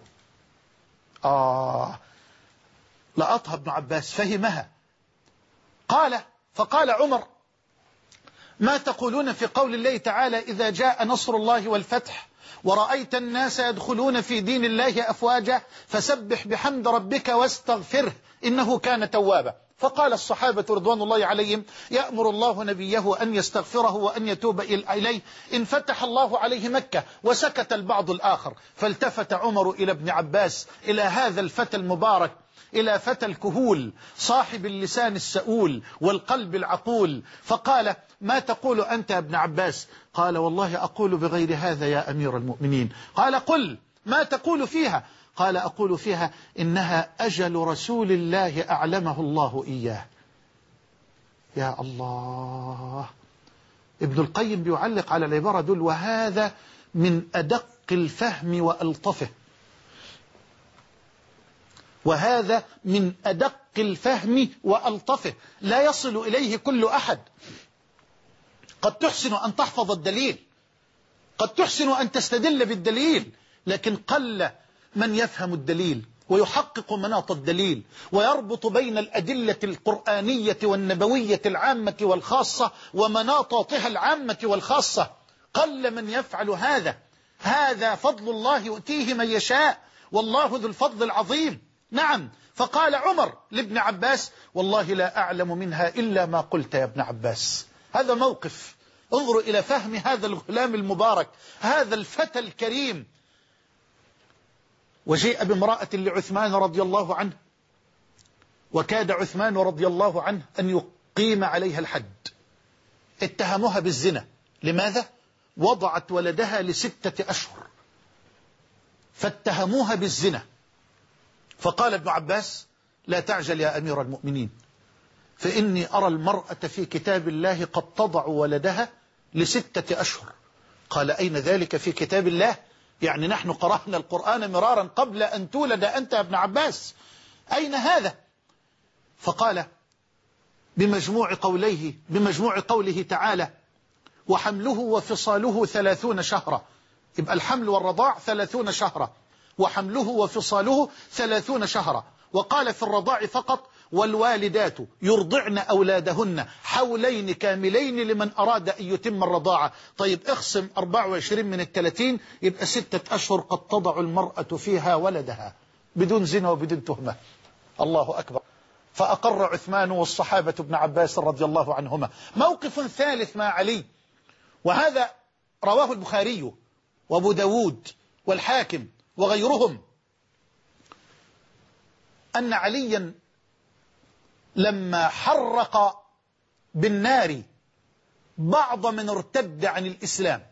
لقطها ابن عباس، فهمها. فقال عمر: ما تقولون في قول الله تعالى: إذا جاء نصر الله والفتح ورأيت الناس يدخلون في دين الله أفواجا فسبح بحمد ربك واستغفره إنه كان توابا. فقال الصحابة رضوان الله عليهم: يأمر الله نبيه أن يستغفره وأن يتوب إليه إن فتح الله عليه مكة. وسكت البعض الآخر. فالتفت عمر إلى ابن عباس، إلى هذا الفتى المبارك، إلى فتى الكهول صاحب اللسان السؤول والقلب العقول، فقال: ما تقول أنت يا ابن عباس؟ قال: والله أقول بغير هذا يا أمير المؤمنين. قال: قل ما تقول فيها؟ قال: أقول فيها إنها أجل رسول الله أعلمه الله إياه. يا الله، ابن القيم بيعلق على العبارة دول: وهذا من أدق الفهم وألطفه، وهذا من أدق الفهم وألطفه، لا يصل إليه كل أحد. قد تحسن أن تحفظ الدليل، قد تحسن أن تستدل بالدليل، لكن قل من يفهم الدليل ويحقق مناط الدليل ويربط بين الأدلة القرآنية والنبوية العامة والخاصة ومناطاتها العامة والخاصة. قل من يفعل هذا. هذا فضل الله يؤتيه من يشاء، والله ذو الفضل العظيم. نعم. فقال عمر لابن عباس: والله لا أعلم منها إلا ما قلت يا ابن عباس. هذا موقف. انظروا إلى فهم هذا الغلام المبارك، هذا الفتى الكريم. وجيء بامرأة لعثمان رضي الله عنه، وكاد عثمان رضي الله عنه أن يقيم عليها الحد. اتهموها بالزنا. لماذا؟ وضعت ولدها ل6 أشهر، فاتهموها بالزنا. فقال ابن عباس: لا تعجل يا أمير المؤمنين، فإني أرى المرأة في كتاب الله قد تضع ولدها ل6 أشهر. قال: أين ذلك في كتاب الله؟ يعني نحن قرأنا القرآن مرارا قبل أن تولد أنت يا ابن عباس، أين هذا؟ فقال: بمجموع قوله تعالى: وحمله وفصاله 30 شهرا. يبقى الحمل والرضاع 30 شهرا، وحمله وفصاله 30 شهرا. وقال في الرضاع فقط: والوالدات يرضعن أولادهن حولين كاملين لمن أراد أن يتم الرضاعة. طيب اخصم 24 من 30، يبقى 6 أشهر قد تضع المرأة فيها ولدها بدون زنا وبدون تهمة. الله أكبر. فأقر عثمان والصحابة ابن عباس رضي الله عنهما. موقف ثالث مع علي، وهذا رواه البخاري وابو داود والحاكم وغيرهم، أن عليا لما حرق بالنار بعض من ارتد عن الإسلام،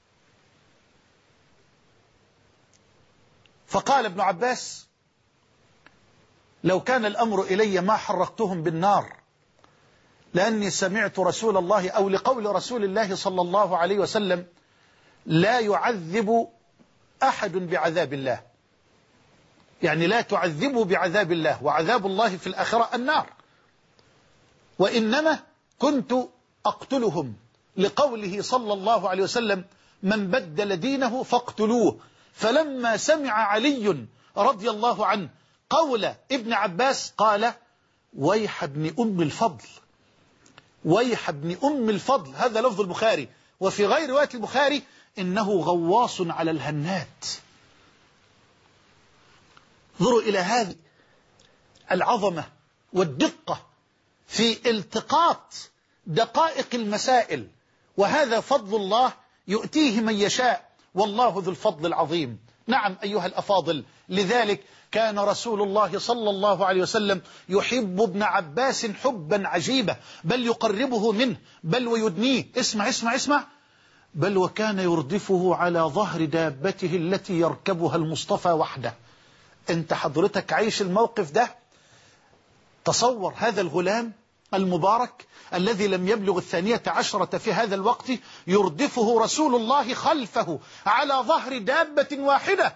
فقال ابن عباس: لو كان الأمر إلي ما حرقتهم بالنار، لأني سمعت رسول الله، أو لقول رسول الله صلى الله عليه وسلم: لا يعذب أحد بعذاب الله. يعني لا تعذبوا بعذاب الله، وعذاب الله في الآخرة النار. وإنما كنت أقتلهم، لقوله صلى الله عليه وسلم: من بدل دينه فاقتلوه. فلما سمع علي رضي الله عنه قول ابن عباس قال: ويح ابن أم الفضل، ويح ابن أم الفضل. هذا لفظ البخاري. وفي غير رواية البخاري: إنه غواص على الهنات. انظروا إلى هذه العظمة والدقة في التقاط دقائق المسائل، وهذا فضل الله يؤتيه من يشاء، والله ذو الفضل العظيم. نعم أيها الأفاضل، لذلك كان رسول الله صلى الله عليه وسلم يحب ابن عباس حبا عجيبا، بل يقربه منه، بل ويدنيه. اسمع اسمع اسمع. بل وكان يردفه على ظهر دابته التي يركبها المصطفى وحده. انت حضرتك عايش الموقف ده؟ تصور هذا الغلام المبارك الذي لم يبلغ 12 في هذا الوقت، يردفه رسول الله خلفه على ظهر دابة واحدة،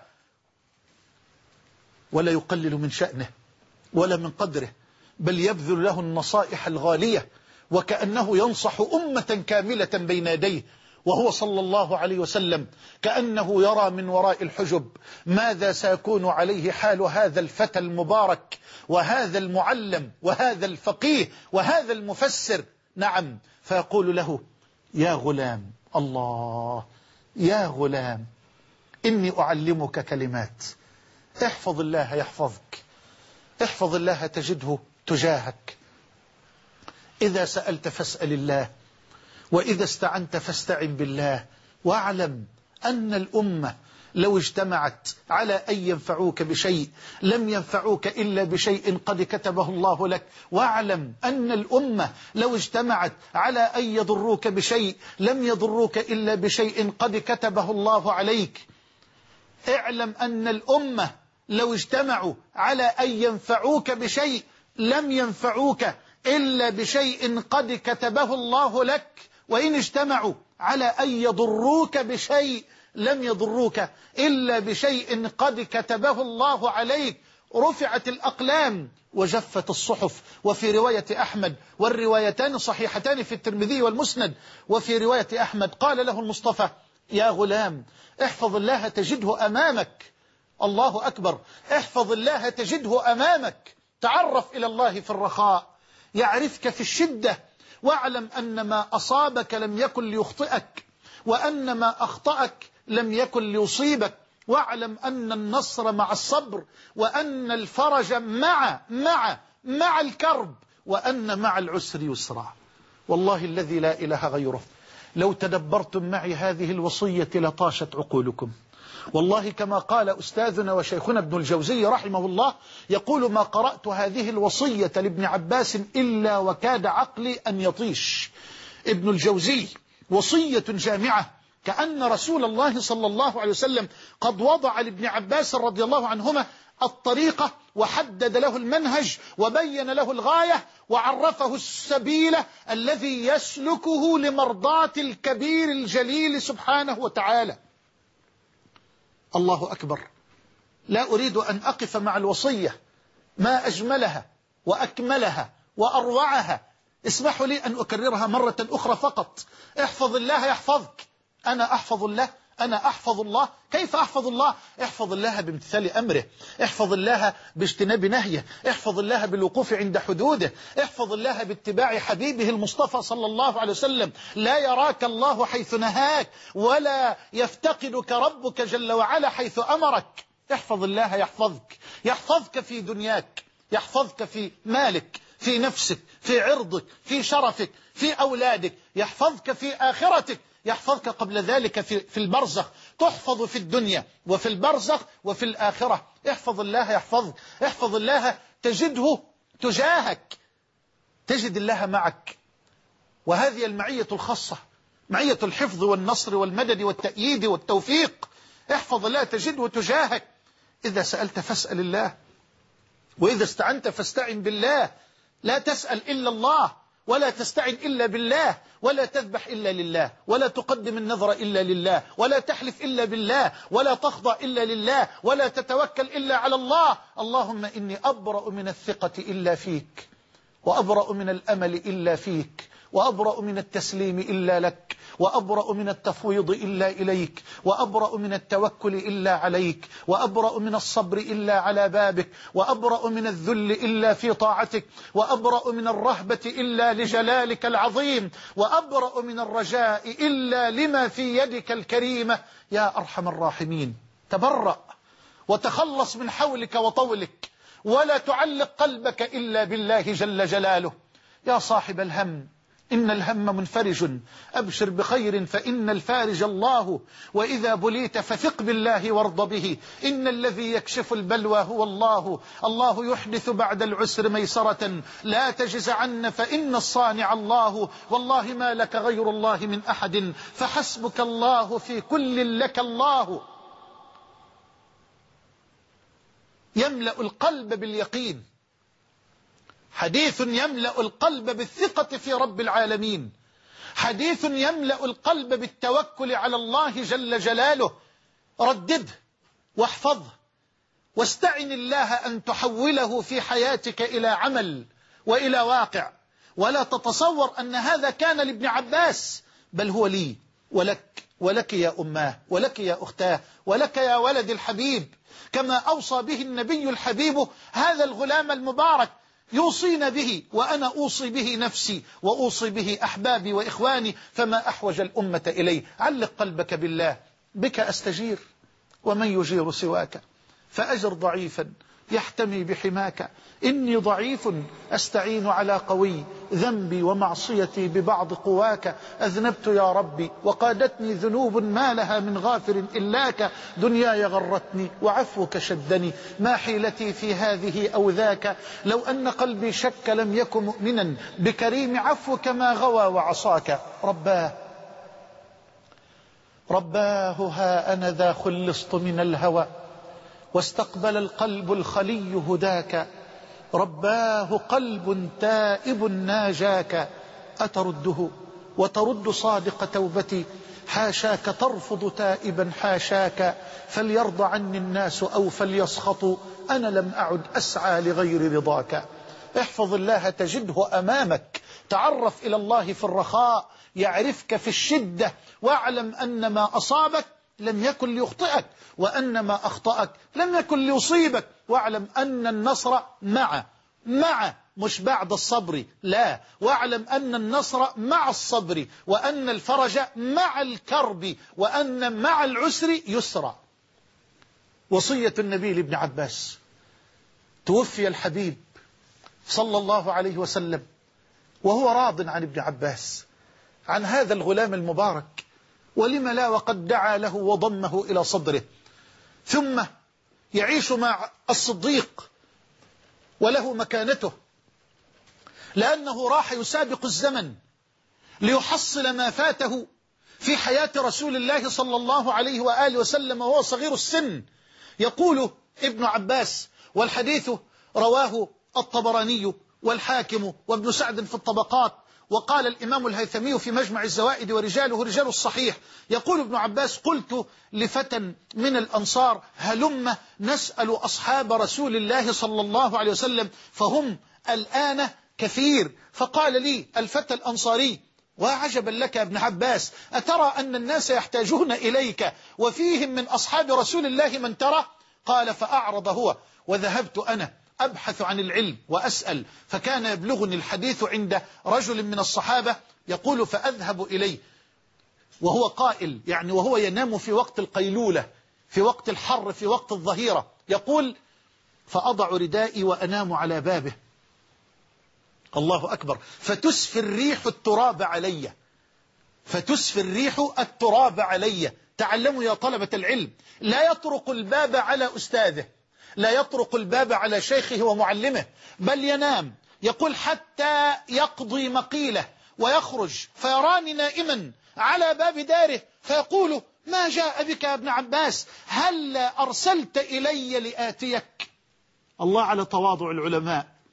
ولا يقلل من شأنه ولا من قدره، بل يبذل له النصائح الغالية، وكأنه ينصح أمة كاملة بين يديه، وهو صلى الله عليه وسلم كأنه يرى من وراء الحجب ماذا سيكون عليه حال هذا الفتى المبارك، وهذا المعلم، وهذا الفقيه، وهذا المفسر. نعم، فيقول له: يا غلام، الله، يا غلام، إني أعلمك كلمات، احفظ الله يحفظك، احفظ الله تجده تجاهك، إذا سألت فاسأل الله، وإذا استعنت فاستعن بالله، واعلم أن الأمة لو اجتمعت على أن ينفعوك بشيء لم ينفعوك إلا بشيء قد كتبه الله لك، واعلم أن الأمة لو اجتمعت على أن يضروك بشيء لم يضروك إلا بشيء قد كتبه الله عليك. اعلم أن الأمة لو اجتمعوا على أن ينفعوك بشيء لم ينفعوك إلا بشيء قد كتبه الله لك، وإن اجتمعوا على أن يضروك بشيء لم يضروك إلا بشيء قد كتبه الله عليك. رفعت الأقلام وجفت الصحف. وفي رواية أحمد، والروايتان صحيحتان في الترمذي والمسند، وفي رواية أحمد قال له المصطفى: يا غلام، احفظ الله تجده أمامك. الله أكبر. احفظ الله تجده أمامك. تعرف إلى الله في الرخاء يعرفك في الشدة، واعلم أن ما أصابك لم يكن ليخطئك، وأن ما أخطأك لم يكن ليصيبك، واعلم أن النصر مع الصبر، وأن الفرج مع الكرب، وأن مع العسر يسرا. والله الذي لا إله غيره، لو تدبرتم معي هذه الوصية لطاشت عقولكم. والله كما قال أستاذنا وشيخنا ابن الجوزي رحمه الله، يقول: ما قرأت هذه الوصية لابن عباس إلا وكاد عقلي أن يطيش. ابن الجوزي وصية جامعة، كأن رسول الله صلى الله عليه وسلم قد وضع لابن عباس رضي الله عنهما الطريقة، وحدد له المنهج، وبين له الغاية، وعرفه السبيل الذي يسلكه لمرضاة الكبير الجليل سبحانه وتعالى. الله أكبر. لا أريد أن أقف مع الوصية، ما أجملها وأكملها وأروعها. اسمحوا لي أن أكررها مرة أخرى فقط. احفظ الله يحفظك. أنا أحفظ الله، أنا أحفظ الله. كيف أحفظ الله؟ احفظ الله بامتثال أمره، احفظ الله باجتناب نهيه، احفظ الله بالوقوف عند حدوده، احفظ الله باتباع حبيبه المصطفى صلى الله عليه وسلم. لا يراك الله حيث نهاك، ولا يفتقدك ربك جل وعلا حيث أمرك. احفظ الله يحفظك. يحفظك في دنياك، يحفظك في مالك، في نفسك، في عرضك، في شرفك، في أولادك، يحفظك في آخرتك، يحفظك قبل ذلك في البرزخ. تحفظ في الدنيا وفي البرزخ وفي الآخرة. احفظ الله يحفظك. احفظ الله تجده تجاهك، تجد الله معك. وهذه المعية الخاصة، معية الحفظ والنصر والمدد والتأييد والتوفيق. احفظ الله تجده تجاهك. إذا سألت فاسأل الله، وإذا استعنت فاستعن بالله. لا تسأل إلا الله، ولا تستعن إلا بالله، ولا تذبح إلا لله، ولا تقدم النذر إلا لله، ولا تحلف إلا بالله، ولا تخضع إلا لله، ولا تتوكل إلا على الله. اللهم إني أبرأ من الثقة إلا فيك، وأبرأ من الأمل إلا فيك، وأبرأ من التسليم إلا لك، وأبرأ من التفويض إلا إليك، وأبرأ من التوكل إلا عليك، وأبرأ من الصبر إلا على بابك، وأبرأ من الذل إلا في طاعتك، وأبرأ من الرهبة إلا لجلالك العظيم، وأبرأ من الرجاء إلا لما في يدك الكريمة يا أرحم الراحمين. تبرأ وتخلص من حولك وطولك، ولا تعلق قلبك إلا بالله جل جلاله. يا صاحب الهم، إن الهم منفرج، أبشر بخير فإن الفارج الله، وإذا بليت فثق بالله وارض به، إن الذي يكشف البلوى هو الله، الله يحدث بعد العسر ميسرة، لا تجز عنا فإن الصانع الله، والله ما لك غير الله من أحد، فحسبك الله في كل لك الله. يملأ القلب باليقين، حديث يملأ القلب بالثقة في رب العالمين، حديث يملأ القلب بالتوكل على الله جل جلاله. ردده واحفظه، واستعن الله أن تحوله في حياتك إلى عمل وإلى واقع. ولا تتصور أن هذا كان لابن عباس، بل هو لي ولك، ولك يا أماه، ولك يا أختاه، ولك يا ولد الحبيب، كما أوصى به النبي الحبيب هذا الغلام المبارك. يوصينا به، وأنا أوصي به نفسي، وأوصي به أحبابي وإخواني، فما أحوج الأمة إليه. علق قلبك بالله، بك أستجير ومن يجير سواك، فأجر ضعيفا يحتمي بحماك. إني ضعيف أستعين على قوي، ذنبي ومعصيتي ببعض قواك. أذنبت يا ربي وقادتني ذنوب ما لها من غافر إلاك. دنياي غرتني وعفوك شدني، ما حيلتي في هذه أو ذاك. لو أن قلبي شك لم يكن مؤمنا، بكريم عفوك ما غوى وعصاك. رباه ها أنا ذا خلصت من الهوى، واستقبل القلب الخلي هداك. رباه قلب تائب ناجاك، أترده وترد صادق توبتي. حاشاك ترفض تائبا حاشاك، فليرضى عني الناس أو فليسخطوا، أنا لم أعد أسعى لغير رضاك. احفظ الله تجده أمامك، تعرف إلى الله في الرخاء يعرفك في الشدة، واعلم أن ما أصابك لم يكن ليخطئك، وأن ما أخطأك لم يكن ليصيبك. واعلم أن النصر مع مش بعد الصبر، لا، واعلم أن النصر مع الصبر، وأن الفرج مع الكرب، وأن مع العسر يسرا. وصية النبي لابن عباس. توفي الحبيب صلى الله عليه وسلم وهو راض عن ابن عباس، عن هذا الغلام المبارك، ولم لا، وقد دعا له وضمه إلى صدره. ثم يعيش مع الصديق وله مكانته، لأنه راح يسابق الزمن ليحصل ما فاته في حياة رسول الله صلى الله عليه وآله وسلم وهو صغير السن. يقول ابن عباس، والحديث رواه الطبراني والحاكم وابن سعد في الطبقات، وقال الإمام الهيثمي في مجمع الزوائد ورجاله رجال الصحيح. يقول ابن عباس: قلت لفتى من الأنصار هلم نسأل أصحاب رسول الله صلى الله عليه وسلم فهم الآن كثير. فقال لي الفتى الأنصاري: وعجبا لك يا ابن عباس، أترى أن الناس يحتاجون إليك وفيهم من أصحاب رسول الله من ترى؟ قال: فأعرض هو وذهبت أنا أبحث عن العلم وأسأل، فكان يبلغني الحديث عند رجل من الصحابة يقول: فأذهب إليه وهو قائل، يعني وهو ينام في وقت القيلولة، في وقت الحر، في وقت الظهيرة. يقول: فأضع ردائي وأنام على بابه، الله أكبر، فتسفي الريح التراب علي، فتسفي الريح التراب علي. تعلموا يا طلبة العلم، لا يطرق الباب على أستاذه، لا يطرق الباب على شيخه ومعلمه، بل ينام. يقول: حتى يقضي مقيله ويخرج فيراني نائما على باب داره، فيقول: ما جاء بك يا ابن عباس؟ هل أرسلت إلي لآتيك؟ الله على تواضع العلماء.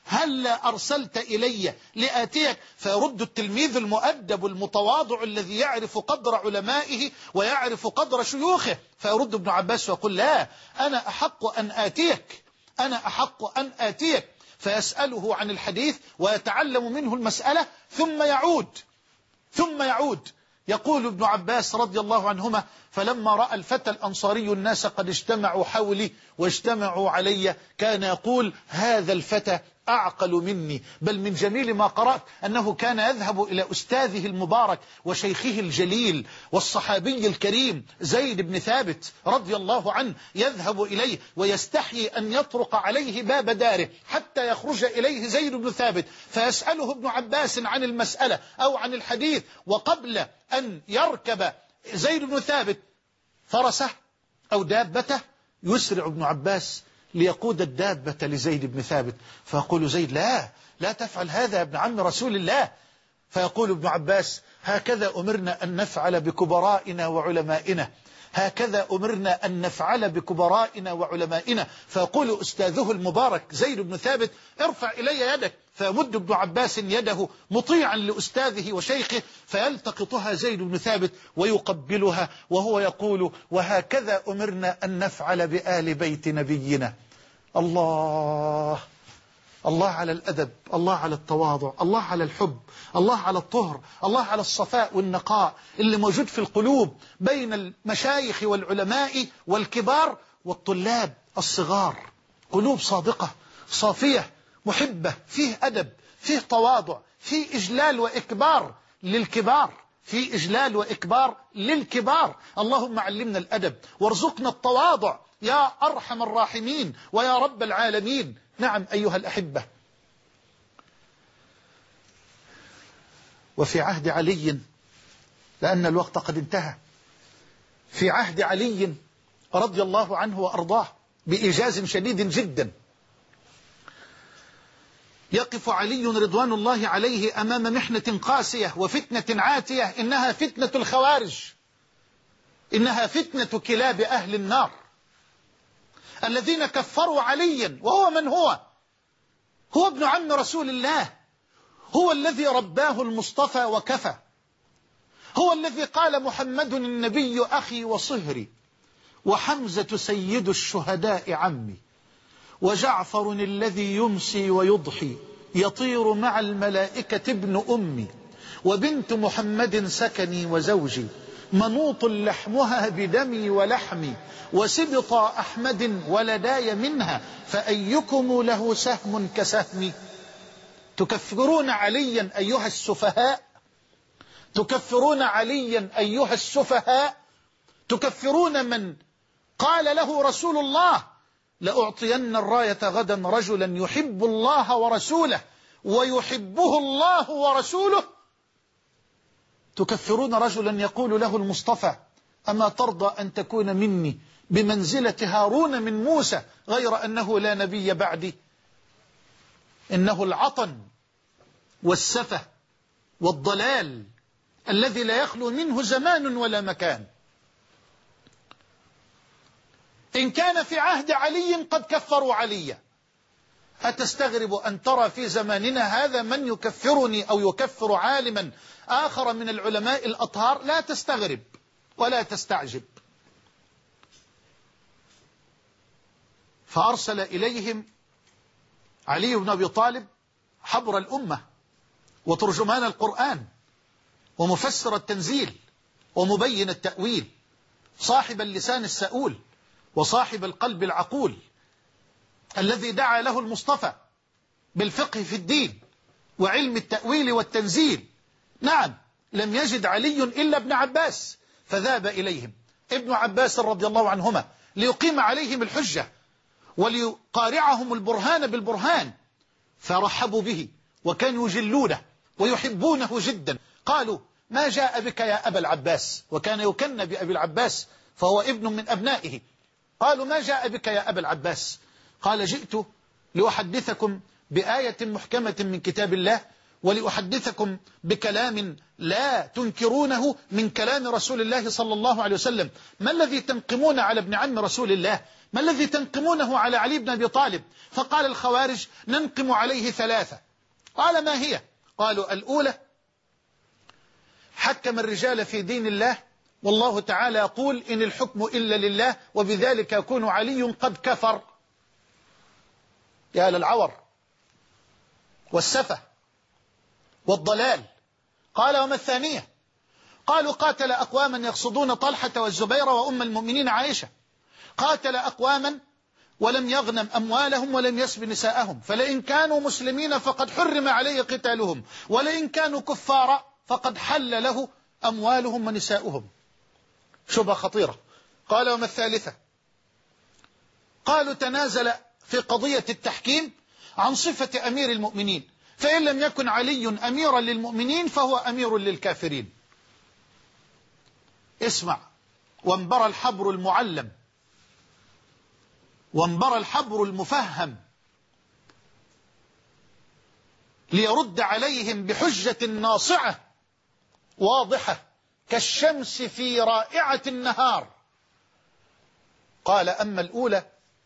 هل أرسلت إلي لآتيك؟ فيرد التلميذ المؤدب المتواضع الذي يعرف قدر علمائه ويعرف قدر شيوخه، فيرد ابن عباس ويقول لا، أنا أحق أن آتيك، أنا أحق أن آتيك. فيسأله عن الحديث ويتعلم منه المسألة ثم يعود. يقول ابن عباس رضي الله عنهما: فلما رأى الفتى الأنصاري الناس قد اجتمعوا حولي واجتمعوا علي كان يقول: هذا الفتى أعقل مني. بل من جميل ما قرأت أنه كان يذهب إلى أستاذه المبارك وشيخه الجليل والصحابي الكريم زيد بن ثابت رضي الله عنه، يذهب إليه ويستحيي أن يطرق عليه باب داره حتى يخرج إليه زيد بن ثابت فيسأله ابن عباس عن المسألة أو عن الحديث، وقبل أن يركب زيد بن ثابت فرسه أو دابته يسرع ابن عباس ليقود الدابة لزيد بن ثابت، فيقول زيد: لا تفعل هذا يا ابن عم رسول الله. فيقول ابن عباس: هكذا أمرنا أن نفعل بكبرائنا وعلمائنا، هكذا أمرنا أن نفعل بكبرائنا وعلمائنا. فيقول أستاذه المبارك زيد بن ثابت: ارفع إلي يدك، فيمد ابن عباس يده مطيعا لأستاذه وشيخه، فيلتقطها زيد بن ثابت ويقبلها وهو يقول: وهكذا أمرنا أن نفعل بآل بيت نبينا. الله على الأدب، الله على التواضع، الله على الحب، الله على الطهر، الله على الصفاء والنقاء اللي موجود في القلوب بين المشايخ والعلماء والكبار والطلاب الصغار. قلوب صادقة صافية محبة، فيه أدب، فيه تواضع، فيه إجلال وإكبار للكبار، فيه إجلال وإكبار للكبار. اللهم علمنا الأدب وارزقنا التواضع يا أرحم الراحمين ويا رب العالمين. نعم أيها الأحبة، وفي عهد علي، لأن الوقت قد انتهى، في عهد علي رضي الله عنه وأرضاه بإيجاز شديد جدا، يقف علي رضوان الله عليه أمام محنة قاسية وفتنة عاتية، إنها فتنة الخوارج، إنها فتنة كلاب أهل النار الذين كفروا عليا. وهو من هو؟ هو ابن عم رسول الله، هو الذي رباه المصطفى وكفى، هو الذي قال: محمد النبي أخي وصهري، وحمزة سيد الشهداء عمي، وجعفر الذي يمسي ويضحي يطير مع الملائكة ابن أمي، وبنت محمد سكني وزوجي منوط لحمها بدمي ولحمي، وسبط أحمد ولداي منها، فأيكم له سهم كسهمي. تكفرون عليا أيها السفهاء، تكفرون عليا أيها السفهاء، تكفرون من قال له رسول الله: لأعطين الراية غدا رجلا يحب الله ورسوله ويحبه الله ورسوله. تكفرون رجلا يقول له المصطفى: أما ترضى أن تكون مني بمنزلة هارون من موسى، غير أنه لا نبي بعدي. إنه العطن والسفه والضلال الذي لا يخلو منه زمان ولا مكان. إن كان في عهد علي قد كفروا عليا، أتستغرب أن ترى في زماننا هذا من يكفرني أو يكفر عالما آخر من العلماء الأطهار؟ لا تستغرب ولا تستعجب. فأرسل إليهم علي بن أبي طالب حبر الأمة وترجمان القرآن ومفسر التنزيل ومبين التأويل، صاحب اللسان السؤول وصاحب القلب العقول، الذي دعا له المصطفى بالفقه في الدين وعلم التأويل والتنزيل. نعم، لم يجد علي إلا ابن عباس فذهب إليهم ابن عباس رضي الله عنهما ليقيم عليهم الحجة وليقارعهم البرهان بالبرهان، فرحبوا به وكانوا يجلونه ويحبونه جدا. قالوا: ما جاء بك يا أبا العباس؟ وكان يكن بأبي العباس فهو ابن من أبنائه. قالوا: ما جاء بك يا أبا العباس؟ قال: جئت لأحدثكم بآية محكمة من كتاب الله، ولأحدثكم بكلام لا تنكرونه من كلام رسول الله صلى الله عليه وسلم. ما الذي تنقمون على ابن عم رسول الله؟ ما الذي تنقمونه على علي بن أبي طالب؟ فقال الخوارج ننقم عليه 3. قال ما هي؟ قالوا الأولى حكم الرجال في دين الله، والله تعالى يقول إن الحكم إلا لله، وبذلك يكون علي قد كفر. يا للعور والسفة والضلال. قال وما الثانية؟ قالوا قاتل أقواما يقصدون طلحة والزبير وأم المؤمنين عائشة، قاتل أقواما ولم يغنم أموالهم ولم يسب نساءهم، فلئن كانوا مسلمين فقد حرم عليه قتالهم، ولئن كانوا كفارا فقد حل له أموالهم ونساؤهم. شبهة خطيرة. قال وما الثالثة؟ قالوا تنازل في قضية التحكيم عن صفة أمير المؤمنين، فإن لم يكن علي أميرا للمؤمنين فهو أمير للكافرين. اسمع، وانبرى الحبر المعلم وانبرى الحبر المفهم ليرد عليهم بحجة ناصعة واضحة كالشمس في رائعة النهار. قال أما الأولى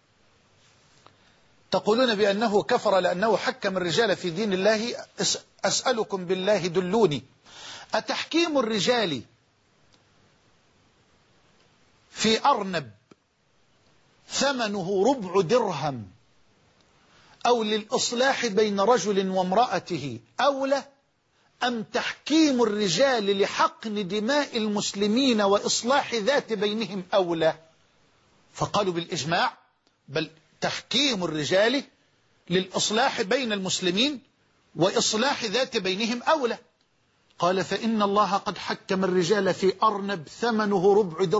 تقولون بأنه كفر لأنه حكم الرجال في دين الله، أسألكم بالله دلوني، أتحكيم الرجال في أرنب ثمنه ربع درهم أو للإصلاح بين رجل وامرأته أولى، أم تحكيم الرجال لحقن دماء المسلمين وإصلاح ذات بينهم أولى؟ فقالوا بالإجماع بل تحكيم الرجال للإصلاح بين المسلمين وإصلاح ذات بينهم أولى. قال فإن الله قد حكم الرجال في أرنب ثمنه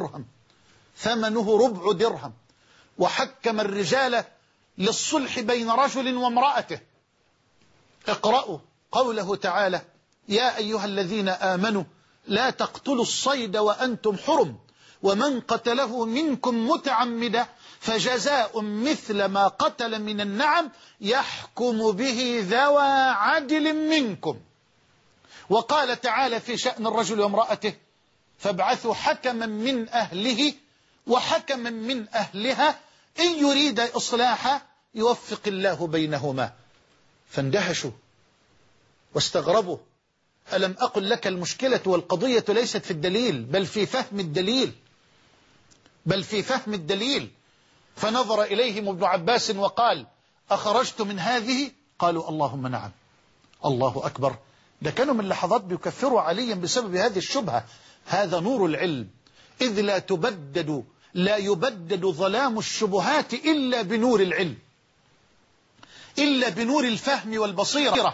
ربع درهم، وحكم الرجال للصلح بين رجل وامرأته. اقرأوا قوله تعالى يا أيها الذين آمنوا لا تقتلوا الصيد وأنتم حرم، ومن قتله منكم متعمدا فجزاء مثل ما قتل من النعم يحكم به ذوى عدل منكم. وقال تعالى في شأن الرجل وامرأته فابعثوا حكما من أهله وحكما من أهلها إن يريد إصلاحا يوفق الله بينهما. فاندهشوا واستغربوا. ألم أقل لك المشكلة والقضية ليست في الدليل بل في فهم الدليل. فنظر إليهم ابن عباس وقال أخرجت من هذه؟ قالوا اللهم نعم. الله أكبر. ده كانوا من لحظات بيكفروا عليا بسبب هذه الشبهة. هذا نور العلم، إذ لا يبدد ظلام الشبهات إلا بنور العلم، إلا بنور الفهم والبصيرة.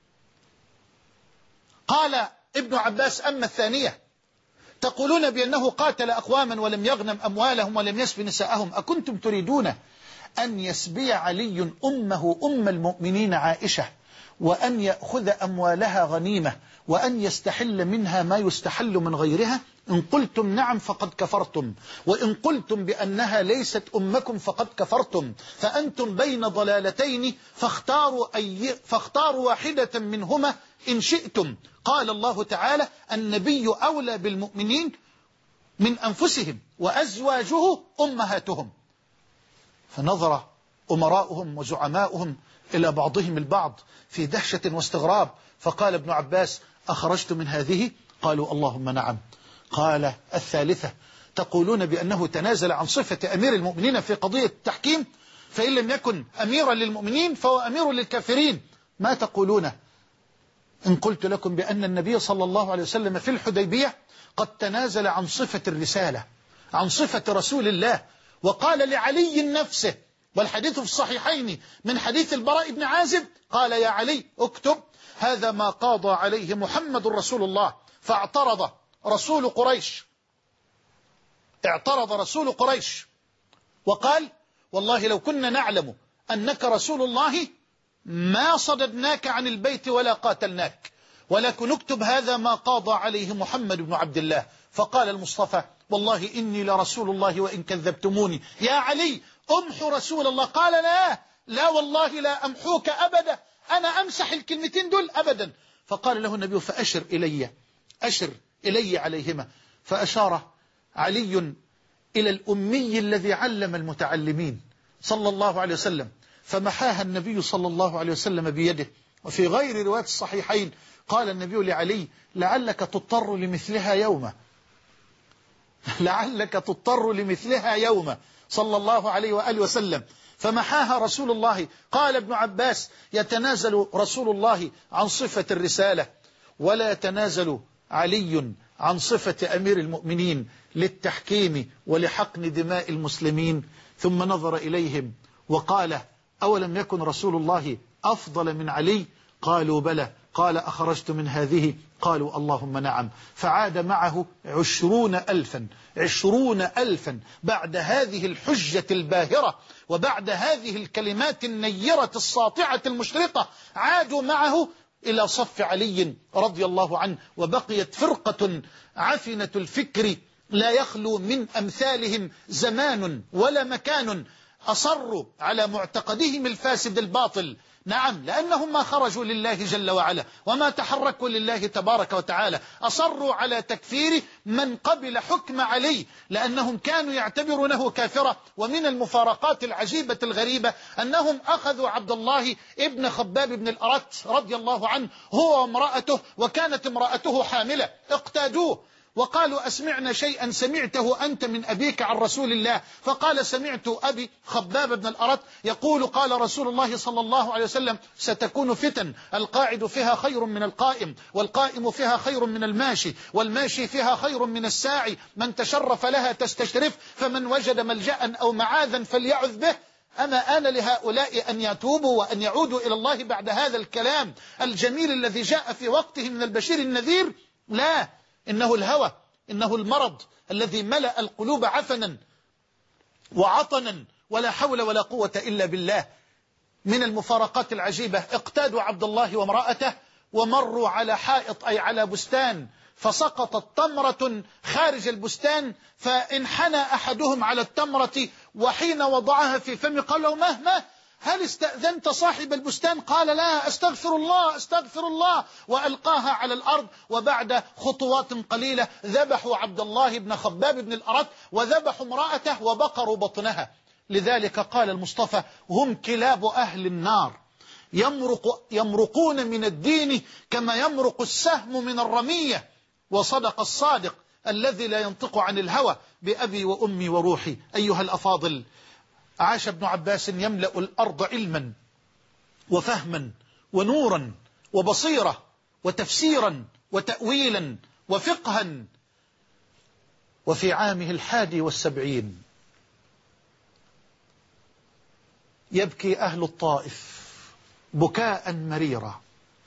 قال ابن عباس أما الثانية تقولون بأنه قاتل أقواما ولم يغنم أموالهم ولم يسب نساءهم، أكنتم تريدون أن يسبي علي أمه أم المؤمنين عائشة وأن يأخذ أموالها غنيمة وأن يستحل منها ما يستحل من غيرها؟ إن قلتم نعم فقد كفرتم، وإن قلتم بأنها ليست أمكم فقد كفرتم، فأنتم بين ضلالتين فاختاروا واحدة منهما إن شئتم. قال الله تعالى النبي أولى بالمؤمنين من أنفسهم وأزواجه أمهاتهم. فنظر أمراؤهم وزعماؤهم إلى بعضهم البعض في دهشة واستغراب. فقال ابن عباس أخرجت من هذه؟ قالوا اللهم نعم. قال الثالثة تقولون بأنه تنازل عن صفة أمير المؤمنين في قضية التحكيم، فإن لم يكن أميرا للمؤمنين فهو أمير للكافرين. ما تقولون إن قلت لكم بأن النبي صلى الله عليه وسلم في الحديبية قد تنازل عن صفة الرسالة، عن صفة رسول الله، وقال لعلي نفسه، والحديث في الصحيحين من حديث البراء بن عازب قال يا علي اكتب هذا ما قاضى عليه محمد رسول الله. فاعترض رسول قريش وقال والله لو كنا نعلم أنك رسول الله ما صددناك عن البيت ولا قاتلناك، ولكن نكتب هذا ما قاضى عليه محمد بن عبد الله. فقال المصطفى والله إني لرسول الله وإن كذبتموني يا علي أمحو رسول الله. قال لا والله لا أمحوك أبدا، أنا أمسح الكلمتين دول أبدا. فقال له النبي فأشر إلي عليهما. فأشار علي إلى الأمي الذي علم المتعلمين صلى الله عليه وسلم، فمحاها النبي صلى الله عليه وسلم بيده. وفي غير رواية الصحيحين قال النبي لعلي: لعلك تضطر لمثلها يوما، لعلك تضطر لمثلها يوما، صلى الله عليه وآله وسلم. فمحاها رسول الله. قال ابن عباس: يتنازل رسول الله عن صفة الرسالة ولا يتنازل علي عن صفة أمير المؤمنين للتحكيم ولحقن دماء المسلمين. ثم نظر إليهم وقال: أولم يكن رسول الله أفضل من علي؟ قالوا: بلى. قال: أخرجت من هذه؟ قالوا: اللهم نعم. فعاد معه 20,000 بعد هذه الحجة الباهرة وبعد هذه الكلمات النيرة الساطعة المشرقة، عادوا معه إلى صف علي رضي الله عنه. وبقيت فرقة عفنة الفكر لا يخلو من أمثالهم زمان ولا مكان، أصروا على معتقدهم الفاسد الباطل. نعم، لأنهم ما خرجوا لله جل وعلا وما تحركوا لله تبارك وتعالى. أصروا على تكفير من قبل حكم علي لأنهم كانوا يعتبرونه كافرا. ومن المفارقات العجيبة الغريبة أنهم أخذوا عبد الله ابن خباب بن الأرت رضي الله عنه هو وامرأته، وكانت امرأته حاملة، اقتادوه وقالوا: أسمعنا شيئا سمعته أنت من أبيك عن رسول الله. فقال: سمعت أبي خباب بن الأرت يقول: قال رسول الله صلى الله عليه وسلم: ستكون فتن، القاعد فيها خير من القائم، والقائم فيها خير من الماشي، والماشي فيها خير من الساعي، من تشرف لها تستشرف، فمن وجد ملجأ أو معاذا فليعذ به. أما آن لهؤلاء أن يتوبوا وأن يعودوا إلى الله بعد هذا الكلام الجميل الذي جاء في وقته من البشير النذير؟ لا، إنه الهوى، إنه المرض الذي ملأ القلوب عفنا وعطنا، ولا حول ولا قوة إلا بالله. من المفارقات العجيبة: اقتادوا عبد الله وامرأته ومروا على حائط أي على بستان، فسقطت تمرة خارج البستان، فانحنى أحدهم على التمرة وحين وضعها في فمه قال له: مهما هل استأذنت صاحب البستان؟ قال: لا، أستغفر الله أستغفر الله، وألقاها على الأرض. وبعد خطوات قليلة ذبحوا عبد الله بن خباب بن الأرت وذبحوا امرأته وبقروا بطنها. لذلك قال المصطفى: هم كلاب أهل النار، يمرقون من الدين كما يمرق السهم من الرمية. وصدق الصادق الذي لا ينطق عن الهوى بأبي وأمي وروحي. أيها الأفاضل، عاش ابن عباس يملأ الأرض علما وفهما ونورا وبصيرة وتفسيرا وتأويلا وفقها. وفي عامه 71 يبكي أهل الطائف بكاء مريرا،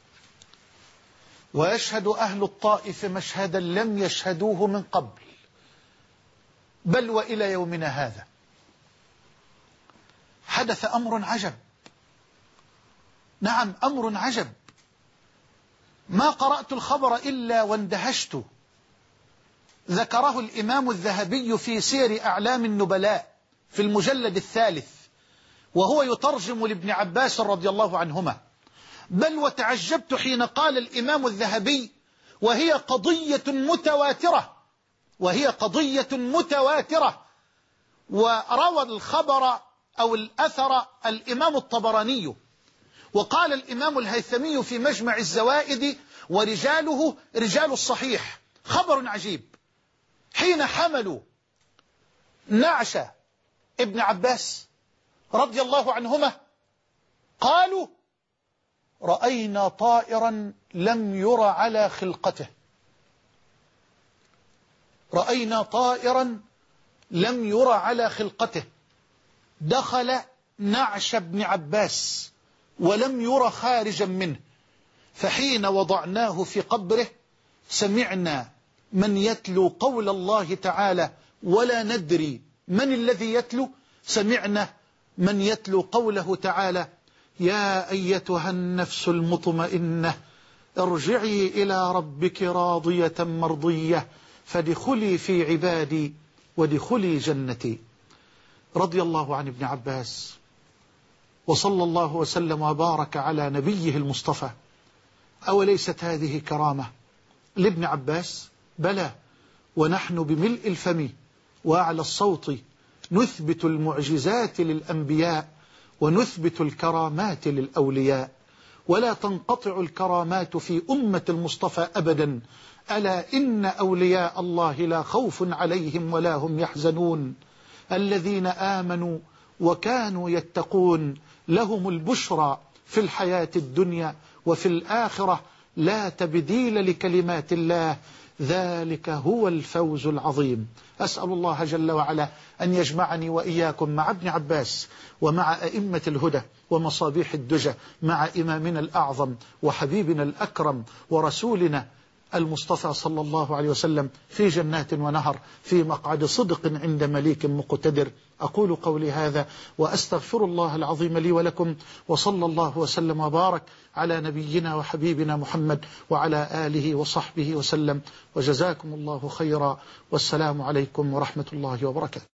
ويشهد أهل الطائف مشهدا لم يشهدوه من قبل بل وإلى يومنا هذا. حدث أمر عجب، نعم أمر عجب، ما قرأت الخبر إلا واندهشت. ذكره الإمام الذهبي في سير أعلام النبلاء في المجلد 3، وهو يترجم لابن عباس رضي الله عنهما. بل وتعجبت حين قال الإمام الذهبي: وهي قضية متواترة. وروى الخبر أو الأثر الإمام الطبراني، وقال الإمام الهيثمي في مجمع الزوائد: ورجاله رجال الصحيح. خبر عجيب. حين حملوا نعش ابن عباس رضي الله عنهما قالوا: رأينا طائرا لم ير على خلقته، رأينا طائرا لم ير على خلقته، دخل نعش ابن عباس ولم ير خارجا منه، فحين وضعناه في قبره سمعنا من يتلو قول الله تعالى ولا ندري من الذي يتلو. سمعنا من يتلو قوله تعالى: يا أيتها النفس المطمئنة ارجعي إلى ربك راضية مرضية فادخلي في عبادي وادخلي جنتي. رضي الله عن ابن عباس، وصلى الله وسلم وبارك على نبيه المصطفى. أوليست هذه كرامة لابن عباس؟ بلى، ونحن بملء الفم وأعلى الصوت نثبت المعجزات للأنبياء ونثبت الكرامات للأولياء، ولا تنقطع الكرامات في أمة المصطفى أبدا. ألا إن أولياء الله لا خوف عليهم ولا هم يحزنون، الذين آمنوا وكانوا يتقون لهم البشرى في الحياة الدنيا وفي الآخرة، لا تبديل لكلمات الله، ذلك هو الفوز العظيم. أسأل الله جل وعلا أن يجمعني وإياكم مع ابن عباس ومع أئمة الهدى ومصابيح الدجى، مع إمامنا الأعظم وحبيبنا الأكرم ورسولنا المصطفى صلى الله عليه وسلم في جنات ونهر في مقعد صدق عند مليك مقتدر. أقول قولي هذا وأستغفر الله العظيم لي ولكم، وصلى الله وسلم وبارك على نبينا وحبيبنا محمد وعلى آله وصحبه وسلم، وجزاكم الله خيرا، والسلام عليكم ورحمة الله وبركاته.